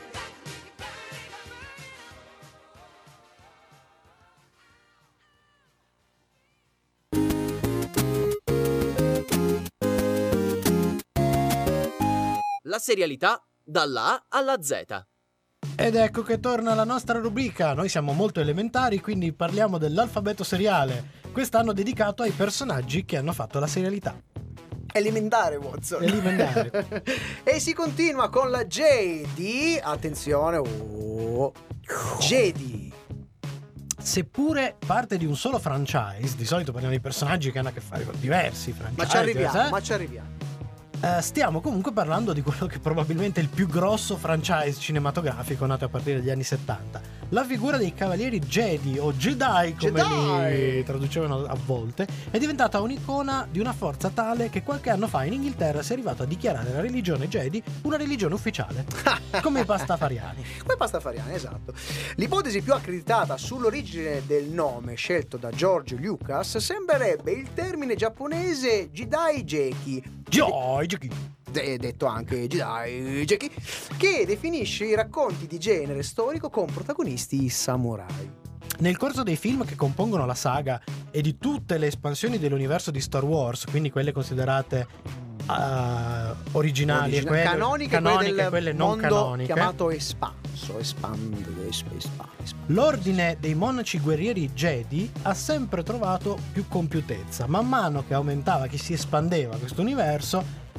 La serialità dalla A alla Z. Ed ecco che torna la nostra rubrica. Noi siamo molto elementari, quindi parliamo dell'alfabeto seriale. Quest'anno dedicato ai personaggi che hanno fatto la serialità. Elementare, Watson. Elementare. E si continua con la J di... Attenzione. Oh, Jedi. Seppure parte di un solo franchise, di solito parliamo di personaggi che hanno a che fare con diversi franchise. Ma ci arriviamo, eh? ma ci arriviamo. Eh, stiamo comunque parlando di quello che probabilmente è il più grosso franchise cinematografico nato a partire dagli anni settanta. La figura dei cavalieri Jedi o Jedi come Jedi! li traducevano a volte è diventata un'icona di una forza tale che qualche anno fa in Inghilterra si è arrivato a dichiarare la religione Jedi una religione ufficiale, come i pastafariani. Come pastafariani, esatto. L'ipotesi più accreditata sull'origine del nome scelto da George Lucas sembrerebbe il termine giapponese Jidai Jeki, Jedi, Jedi. de- detto anche Jidai Jeki, che definisce i racconti di genere storico con protagonisti samurai. Nel corso dei film che compongono la saga e di tutte le espansioni dell'universo di Star Wars, quindi quelle considerate uh, originali Origina- e quelle canoniche, canoniche quelle del e quelle non mondo canoniche, chiamato espanso, espand, esp- esp- esp- l'ordine dei monaci guerrieri Jedi ha sempre trovato più compiutezza. Man mano che aumentava, che si espandeva questo universo,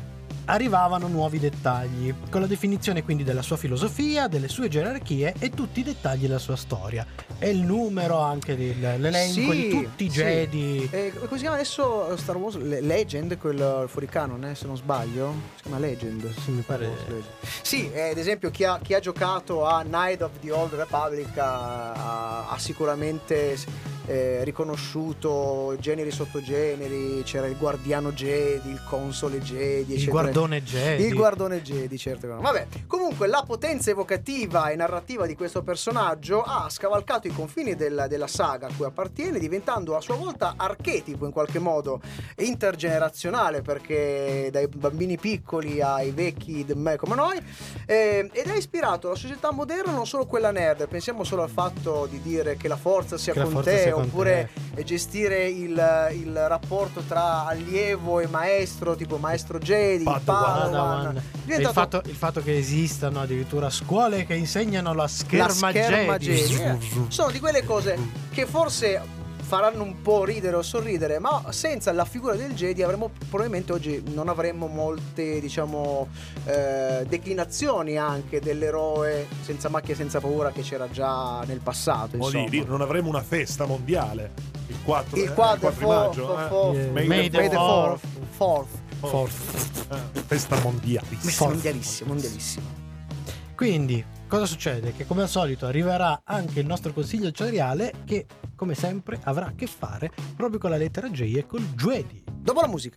arrivavano nuovi dettagli, con la definizione quindi della sua filosofia, delle sue gerarchie e tutti i dettagli della sua storia. E il numero anche di- l'elenco Sì, di tutti i sì. Jedi. Eh, come si chiama adesso Star Wars? Le- Legend, quel fuori canon, eh, se non sbaglio. Si chiama Legend. Sì, mi pare. Sì, eh, ad esempio chi ha, chi ha giocato a Knight of the Old Republic ha, ha- ha sicuramente eh, riconosciuto generi sottogeneri, c'era il guardiano Jedi, il console Jedi, Il eccetera. guardone Jedi. Il guardone Jedi, certo. che no. Vabbè, comunque la potenza evocativa e narrativa di questo personaggio ha scavalcato i confini della, della saga a cui appartiene, diventando a sua volta archetipo in qualche modo intergenerazionale, perché dai bambini piccoli ai vecchi de me come noi, eh, ed ha ispirato la società moderna, non solo quella nerd. Pensiamo solo al fatto di dire che la forza sia Che la con forza te, sia con oppure te. gestire il, il rapporto tra allievo e maestro, tipo maestro Jedi, Padawan. Padawan. Padawan. È E il diventato fatto, il fatto che esistano addirittura scuole che insegnano la scherma, la scherma Jedi. Jedi. Eh, sono di quelle cose che forse faranno un po' ridere o sorridere, ma senza la figura del Jedi avremmo probabilmente oggi non avremmo molte, diciamo, eh, declinazioni anche dell'eroe senza macchia e senza paura che c'era già nel passato, O lì, insomma. lì non avremo una festa mondiale il quattro, Il eh, quadro il quattro di fo- maggio, fo- eh. fo- May May the May the fourth. fourth. Fourth. Forza. eh, festa mondiale. Messi mondialissimo, mondialissimo. Quindi, cosa succede? Che come al solito arriverà anche il nostro consiglio editoriale che, come sempre, avrà a che fare proprio con la lettera J e col Jedi. Dopo la musica.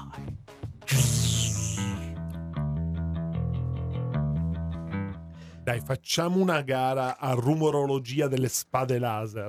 Dai, facciamo una gara a rumorologia delle spade laser.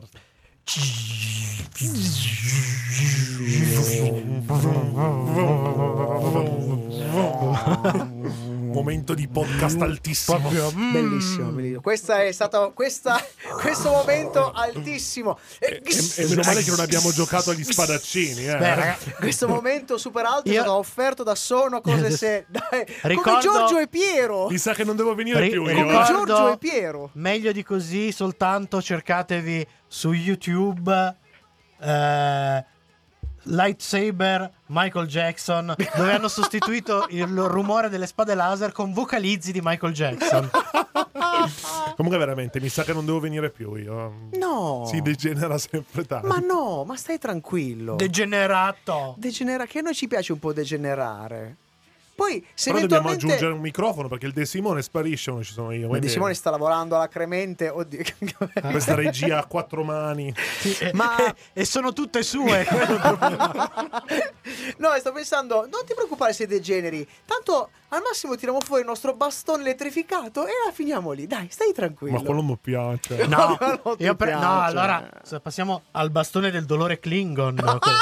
Momento di podcast altissimo. Proprio, mm. Bellissimo, bellissimo. Questa è stata questa, questo momento altissimo. E- E, e meno male che non abbiamo giocato agli spadaccini, eh. Beh, ragazzi, Questo momento super alto Io- è stato offerto da Sono Cose Se. Dai, come Ricordo- Giorgio e Piero. Mi sa che non devo venire Ri- più io. Come ricordo- eh. Giorgio e Piero. meglio di così, soltanto cercatevi su YouTube eh, Lightsaber Michael Jackson, dove hanno sostituito il rumore delle spade laser con vocalizzi di Michael Jackson. Comunque veramente mi sa che non devo venire più io. No. Si degenera sempre tanto. Ma no, ma stai tranquillo. Degenerato. Degenera, che a noi ci piace un po' degenerare. Poi, se Però dobbiamo eventualmente aggiungere un microfono perché il De Simone sparisce quando ci sono io. Ma quindi Di Simone sta lavorando alla Cremente. Oddio. Questa regia a quattro mani. Sì, e- Ma- e, e sono tutte sue. quello è il problema. No, sto pensando, non ti preoccupare se degeneri. Tanto al massimo tiriamo fuori il nostro bastone elettrificato e la finiamo lì. Dai, stai tranquillo. Ma quello mi piace. No, Non ti io pre- no, piace. allora se passiamo al bastone del dolore Klingon. no, quello-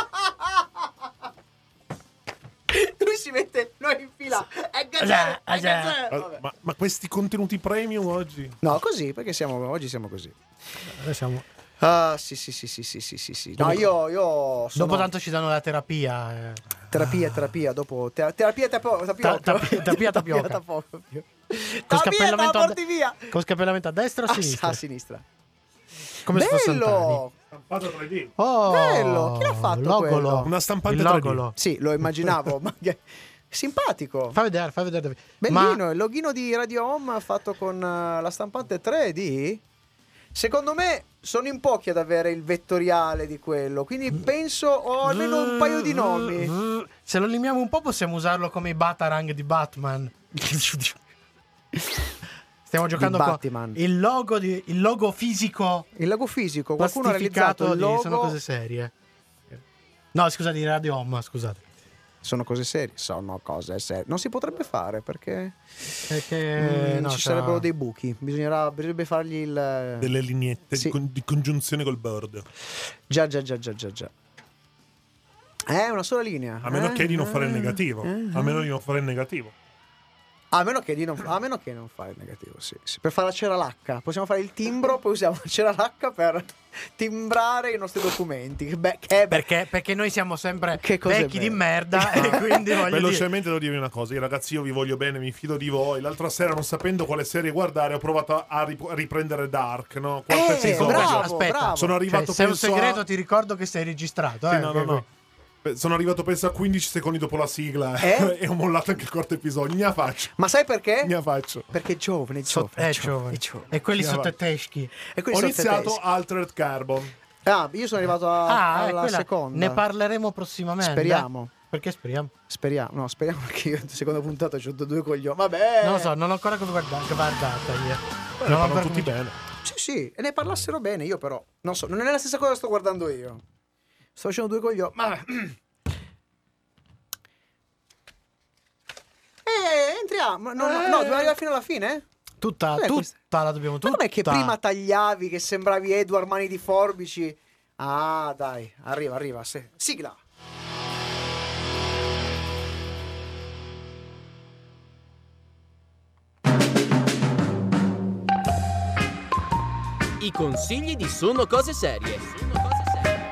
Lui si mette noi in fila. È Già, gazzè, è già. gazzè. Ma, Vabbè. ma- ma questi contenuti premium oggi? No, così, perché siamo, oggi siamo così. Noi siamo- Ah, sì, sì, sì, sì, sì, sì, sì, sì. No, io, io sono... Dopo tanto ci danno la terapia. eh. Terapia, terapia, dopo... Ter- terapia, tapo- tapioca. Ta- tapi- tapia, tapioca. tapioca. Con Tapia, scappellamento, a porti via. con scappellamento a destra o a Ah, sinistra? a sinistra. Come se fosse Antani. Bello! Stampato tre D. Oh, Bello! Chi l'ha fatto logolo. quello? Una stampante Il tre D. logolo. Sì, lo immaginavo. ma che- Simpatico. Fa vedere, fa vedere. David. Bellino, Ma il loghino di Radio Home fatto con eh, la stampante tre D. Secondo me sono in pochi ad avere il vettoriale di quello, quindi penso ho almeno un paio di nomi. Se lo limiamo un po' possiamo usarlo come i Batarang di Batman. Stiamo giocando con Batman. il logo, di, il logo fisico Il logo fisico, qualcuno ha realizzato plastificato il di logo. Sono Cose Serie. No, scusa, di Radio Home, scusate. Sono cose serie, sono cose serie. Non si potrebbe fare perché Perché mm, no, ci c'ha- sarebbero dei buchi. Bisognerà, bisognerebbe fargli il. Delle lineette Sì. di, con- di congiunzione col bird. Già, già, già, già, già, già. Eh, una sola linea. A meno eh, che di non fare il eh, negativo. eh, A meno di non fare il negativo. A meno che di non, a meno che non fare il negativo, sì, sì. Per fare la ceralacca. Possiamo fare il timbro, poi usiamo la ceralacca per timbrare i nostri documenti. Che be- che be- Perché, perché noi siamo sempre Che cose vecchi di belle. merda e quindi voglio dire... Velocemente devo dirvi una cosa, ragazzi, io vi voglio bene, mi fido di voi. L'altra sera, non sapendo quale serie guardare, ho provato a, rip- a riprendere Dark, no? Quarto Eh, episodio. bravo, aspetta, bravo. Sono arrivato Cioè, se è un penso segreto a- ti ricordo che sei registrato. Sì, eh, no, che- no, no. Beh, sono arrivato penso a quindici secondi dopo la sigla Eh? e ho mollato anche il quarto episodio. Gna faccio. Ma sai perché? Gna faccio. Perché è giovane, è So- giovane. è è giovane, giovane. è giovane. E quelli Sì, sono va. tedeschi. E quelli Ho sono iniziato tedeschi. Altered Carbon. Ah, io sono arrivato a- Ah, è alla quella. seconda. Ne parleremo prossimamente. Speriamo. Perché speriamo? Speriamo, no, speriamo perché io in seconda puntata ho due coglioni. Vabbè. Non lo so, non ho ancora guardato, guardata io. Ne Non ho parlano per- tutti bene. Sì, sì, e ne parlassero bene, io però. Non so, non è la stessa cosa che sto guardando io. Sto facendo due coglioni. Ma. Eh, entriamo. No, no, no, dobbiamo arrivare fino alla fine? Tutta, Com'è tutta questa? la dobbiamo Ma tutta. com'è che prima tagliavi che sembravi Edward Mani di Forbici? Ah, dai, arriva, arriva. se- Sigla. I consigli di Sono Cose Serie. Sono Cose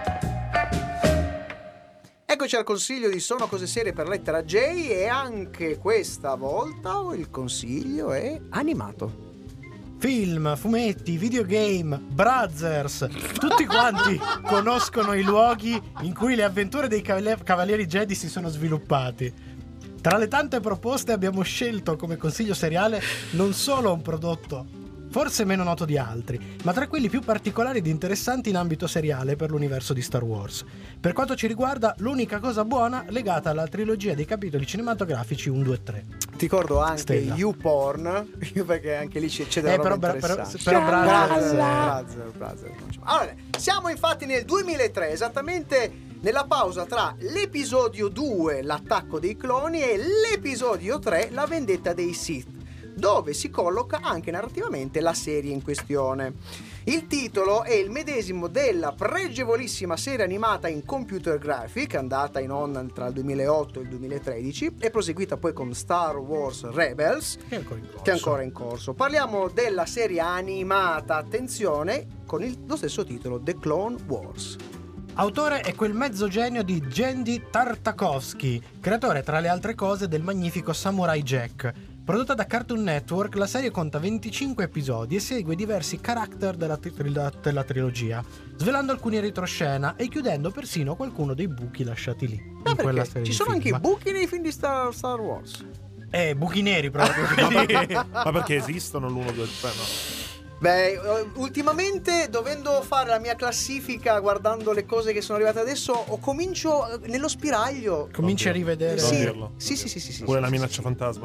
Serie. Eccoci al consiglio di Sono Cose Serie per lettera J e anche questa volta il consiglio è animato. Film, fumetti, videogame, Brothers, tutti quanti conoscono i luoghi in cui le avventure dei cavalier- Cavalieri Jedi si sono sviluppati. Tra le tante proposte abbiamo scelto come consiglio seriale non solo un prodotto forse meno noto di altri, ma tra quelli più particolari ed interessanti in ambito seriale per l'universo di Star Wars. Per quanto ci riguarda, l'unica cosa buona legata alla trilogia dei capitoli cinematografici uno, due e tre. Ti ricordo anche Stella. YouPorn, perché anche lì c'è, c'è della Eh, roba però bra- però- interessante. però Brothers- Brothers, Brothers, Brothers. Allora, siamo infatti nel duemilatré, esattamente nella pausa tra l'episodio due, l'attacco dei cloni, e l'episodio tre, la vendetta dei Sith, dove si colloca anche narrativamente la serie in questione. Il titolo è il medesimo della pregevolissima serie animata in computer graphic andata in onda tra il duemilaotto e il duemilatredici e proseguita poi con Star Wars Rebels, Che è ancora in corso. che è ancora in corso. Parliamo della serie animata, attenzione, con il- lo stesso titolo, The Clone Wars. Autore è quel mezzo genio di Genndy Tartakovsky, creatore tra le altre cose del magnifico Samurai Jack. Prodotta da Cartoon Network, la serie conta venticinque episodi e segue diversi character della, tri- della trilogia, svelando alcuni retroscena e chiudendo persino qualcuno dei buchi lasciati lì. Ma in quella perché? serie Ci di sono anche film. i buchi nei film di Star, Star Wars. Eh, buchi neri proprio. Ma perché esistono l'uno, due, tre, no? Beh, eh, ultimamente dovendo fare la mia classifica guardando le cose che sono arrivate adesso, ho comincio eh, nello spiraglio. Cominci a Non rivedere. Non Sì, dirlo. sì, sì, sì, sì, sì, Pure sì, la sì, minaccia sì. fantasma.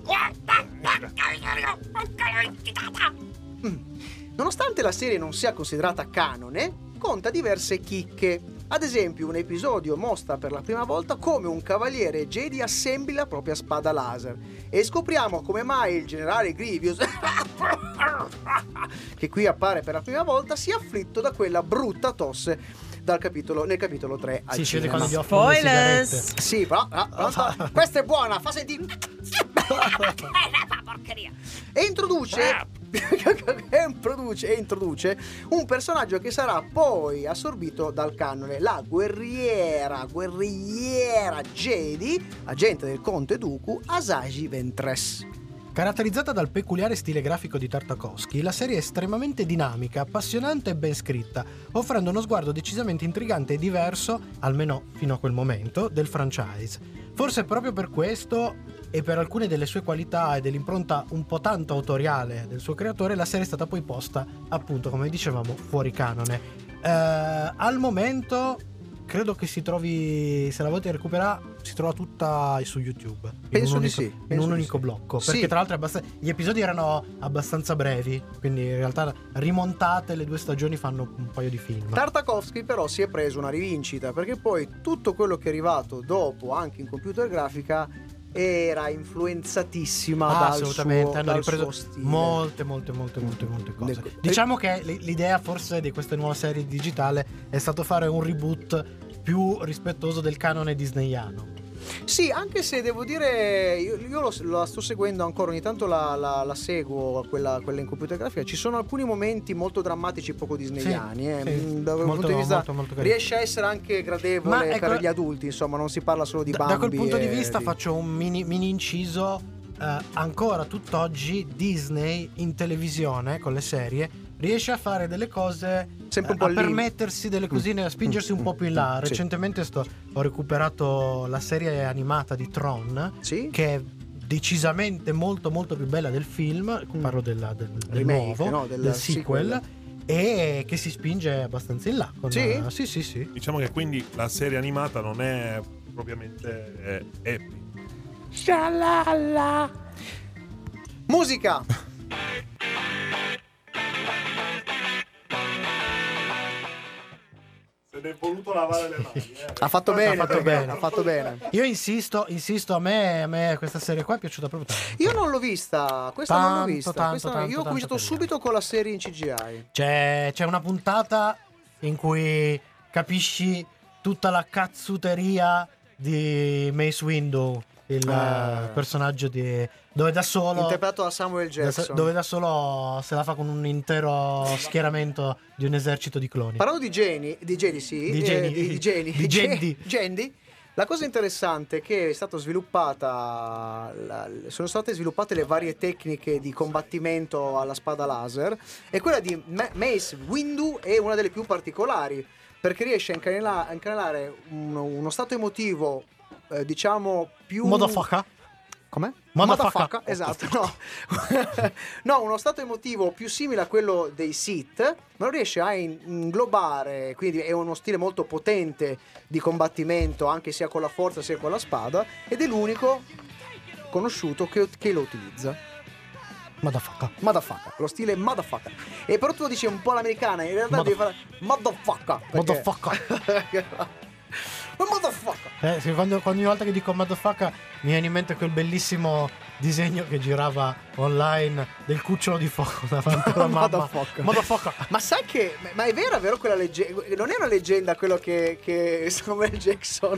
Nonostante la serie non sia considerata canone, conta diverse chicche. Ad esempio, un episodio mostra per la prima volta come un cavaliere Jedi assembli la propria spada laser e scopriamo come mai il generale Grievous, che qui appare per la prima volta, sia afflitto da quella brutta tosse dal capitolo, nel capitolo tre al Si scende cinema. quando gli offrono le Spoilers! sigarette. Sì, però ah, pronto? Questa è buona, fa sentire. Porcheria. E introduce e introduce, e introduce un personaggio che sarà poi assorbito dal canone, la guerriera guerriera Jedi, agente del conte Dooku, Asajj Ventress. Caratterizzata dal peculiare stile grafico di Tartakovsky, la serie è estremamente dinamica, appassionante e ben scritta, offrendo uno sguardo decisamente intrigante e diverso, almeno fino a quel momento, del franchise. Forse proprio per questo e per alcune delle sue qualità e dell'impronta un po' tanto autoriale del suo creatore, la serie è stata poi posta, appunto, come dicevamo, fuori canone. Eh, al momento credo che si trovi, se la volete recuperare, si trova tutta su YouTube. In Penso un di unico, sì, in penso un di unico sì. blocco. Sì. Perché tra l'altro è abbast- gli episodi erano abbastanza brevi, quindi in realtà rimontate le due stagioni fanno un paio di film. Tartakovsky però si è preso una rivincita, perché poi tutto quello che è arrivato dopo anche in computer grafica era influenzatissima Ah, dal assolutamente, suo, hanno dal ripreso suo stile. molte, molte, molte, molte, molte cose. Ecco. Diciamo che l- l'idea forse di questa nuova serie digitale è stato fare un reboot più rispettoso del canone disneyano. Sì, anche se devo dire, io, io lo- la sto seguendo ancora, ogni tanto la, la- la seguo, quella, quella in computer grafica. Ci sono alcuni momenti molto drammatici, poco disneyani. Sì, eh. sì. Mm, da quel Molto- punto di vista molto, molto carino. riesce a essere anche gradevole Ma per ecco- gli adulti, insomma, non si parla solo di Da, bambi. da quel punto di e vista faccio un mini, mini inciso. eh, ancora tutt'oggi Disney in televisione con le serie riesce a fare delle cose Sempre un po' a lì. permettersi delle cosine, a spingersi un po' più in là. Sì. Recentemente sto, ho recuperato la serie animata di Tron, Sì? che è decisamente molto molto più bella del film. Parlo della- del, del Remake, nuovo, no? Del del sequel, e che si spinge abbastanza in là. Con, Sì? sì, sì, sì. Diciamo che quindi la serie animata non è propriamente eh, happy. Musica. Se ne è voluto lavare le mani. Eh. Ha fatto bene, fatto perché- bene. ha fatto bene. Io insisto, insisto, a me, a me questa serie qua è piaciuta proprio tanto. Io non l'ho vista, questa non l'ho Tanto, vista. tanto, questa no. tanto, Io ho tanto cominciato carina. subito con la serie in C G I. C'è, c'è una puntata in cui capisci tutta la cazzuteria di Mace Windu, il Ah. eh, personaggio di dove da solo Interpretato da Samuel da- Jackson. dove da solo se la fa con un intero schieramento di un esercito di cloni. Parlando di geni, di geni sì, Di eh, geni. di, di geni, Di Gendi. Gendi. La cosa interessante è che è stata sviluppata, la- sono state sviluppate le varie tecniche di combattimento alla spada laser, e quella di Ma- Mace Windu è una delle più particolari, perché riesce a incanala- a incanalare uno, uno stato emotivo, eh, diciamo, più... Motherfucker. Com'è? Motherfucker. Esatto, no. No, uno stato emotivo più simile a quello dei Sith, ma lo riesce a in- inglobare, quindi è uno stile molto potente di combattimento, anche sia con la forza sia con la spada, ed è l'unico conosciuto che, che lo utilizza. Motherfucker. Motherfucker, lo stile motherfucker. E però tu lo dici un po' l'americana, in realtà devi fare motherfucker. perché- Motherfucker. Ma motherfucker. Eh, sì, quando, quando ogni volta che dico motherfucker mi viene in mente quel bellissimo disegno che girava online del cucciolo di fuoco davanti alla mamma. Motherfucker. Motherfucker. Ma sai che. Ma è vera, vero quella leggenda? Non è una leggenda quello che, che Samuel Jackson.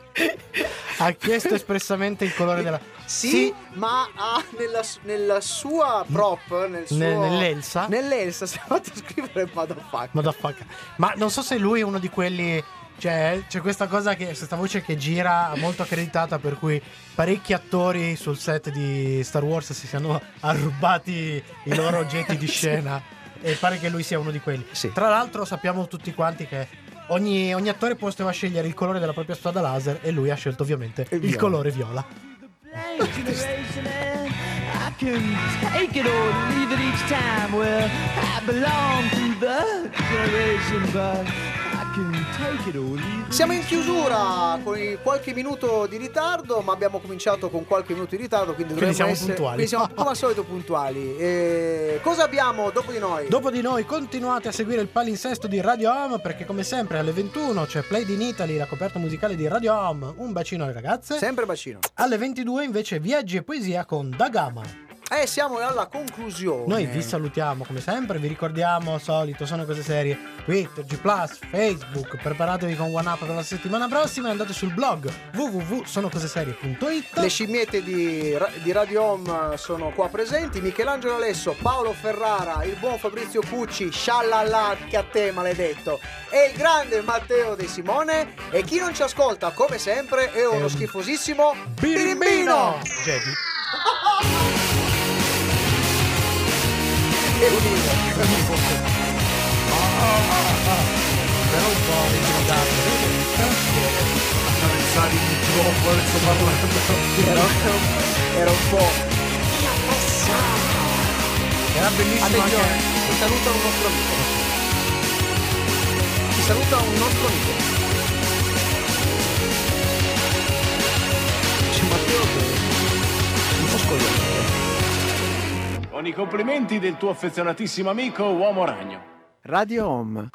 Ha chiesto espressamente il colore della. Sì, ma ha nella, nella sua prop, nel suo, Ne- nell'Elsa? Nell'Elsa si è fatto scrivere motherfucker. Motherfucker. Ma non so se lui è uno di quelli. Cioè, c'è questa cosa che. Questa voce che gira molto accreditata, per cui parecchi attori sul set di Star Wars si siano arrubati i loro oggetti di scena. E pare che lui sia uno di quelli. Sì. Tra l'altro, sappiamo tutti quanti che ogni, ogni attore poteva scegliere il colore della propria spada laser, e lui ha scelto ovviamente Il il viola. colore viola. Generation and I can take it or leave it each time. Well, I belong to the generation, but I can take it or leave it. Siamo in chiusura con i- qualche minuto di ritardo, ma abbiamo cominciato con qualche minuto di ritardo, quindi dovremmo siamo essere, puntuali. quindi siamo come al solito puntuali. E cosa abbiamo dopo di noi? Dopo di noi continuate a seguire il palinsesto di Radio Home, perché come sempre alle ventuno c'è Played in Italy, la coperta musicale di Radio Home. Un bacino alle ragazze. Sempre bacino. Alle ventidue invece viaggi e poesia con Dagama. Eh, siamo alla conclusione. Noi vi salutiamo come sempre, vi ricordiamo solito sono cose serie, Twitter, G plus, Facebook. Preparatevi con One Up per la settimana prossima e andate sul blog w w w punto sonocoseserie punto it. Le scimmiette di, Ra- di Radio Home sono qua presenti: Michelangelo Alesso, Paolo Ferrara, il buon Fabrizio Pucci, sciallallà che a te maledetto, e il grande Matteo De Simone. E chi non ci ascolta come sempre è uno un schifosissimo Birimbino! Jedi. E univo. Però un po' ricordato. Carezzare il microfono, sto parlando. Era, era un po'. Era bellissimo Attenzione, anche. ti saluta un nostro amico. Ti saluta un nostro amico. C'è Matteo che un po' scogliato. Con i complimenti del tuo affezionatissimo amico Uomo Ragno. Radio Home.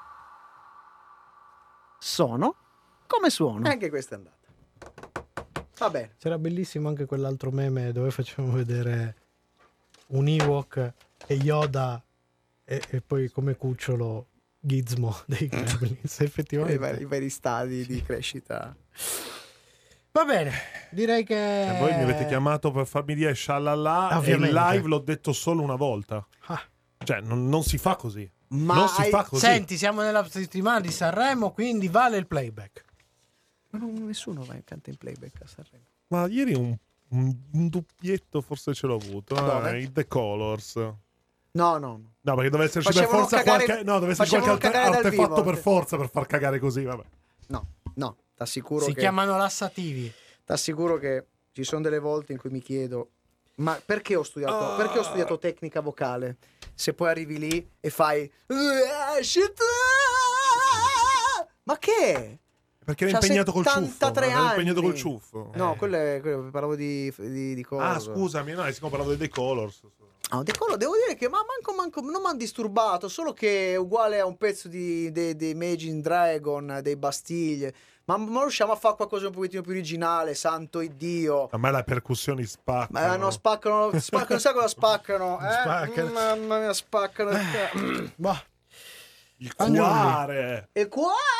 Sono come suono. Anche questa è andata. Va bene. C'era bellissimo anche quell'altro meme dove facevamo vedere un Ewok e Yoda e, e poi come cucciolo Gizmo dei Gremlins. I Effettivamente. vari, i vari stadi di crescita. Va bene, direi che. E voi mi avete chiamato per farmi dire sciallallà e in Ovviamente. live l'ho detto solo una volta. Ah. Cioè, non, non si fa così. Ma non si hai- fa così. Senti, siamo nella settimana di Sanremo, quindi vale il playback. Ma non, nessuno va in canta in playback a Sanremo. Ma ieri un, un, un doppietto forse ce l'ho avuto. Dove? Eh, i The Colors. No, no. No, perché deve esserci per Facevano forza cagare- qualche, no, deve esserci facevano qualche cagare dal artefatto vivo. per forza per far cagare così, vabbè. No, no, t'assicuro Si che chiamano lassativi. t'assicuro che ci sono delle volte in cui mi chiedo ma perché ho studiato Ah. perché ho studiato tecnica vocale? Se poi arrivi lì e fai ma che? Perché era C'ha impegnato col ciuffo. settantatré Era impegnato anni. col ciuffo. No, Eh. quello è quello, parlavo di di, di cosa. Ah, scusami, no, siccome parlavo dei Colors. No, De Colo, devo dire che ma manco, manco non mi hanno disturbato, solo che è uguale a un pezzo di, dei de Imagine Dragon, dei Bastiglie. Ma non riusciamo a fare qualcosa un pochettino più originale, santo Iddio. A me le percussioni spaccano. Ma no, spaccano, spaccano, sai cosa spaccano? Eh? Spaccano. Mamma mia, spaccano. Boh. Il Agnelli. cuore. E qua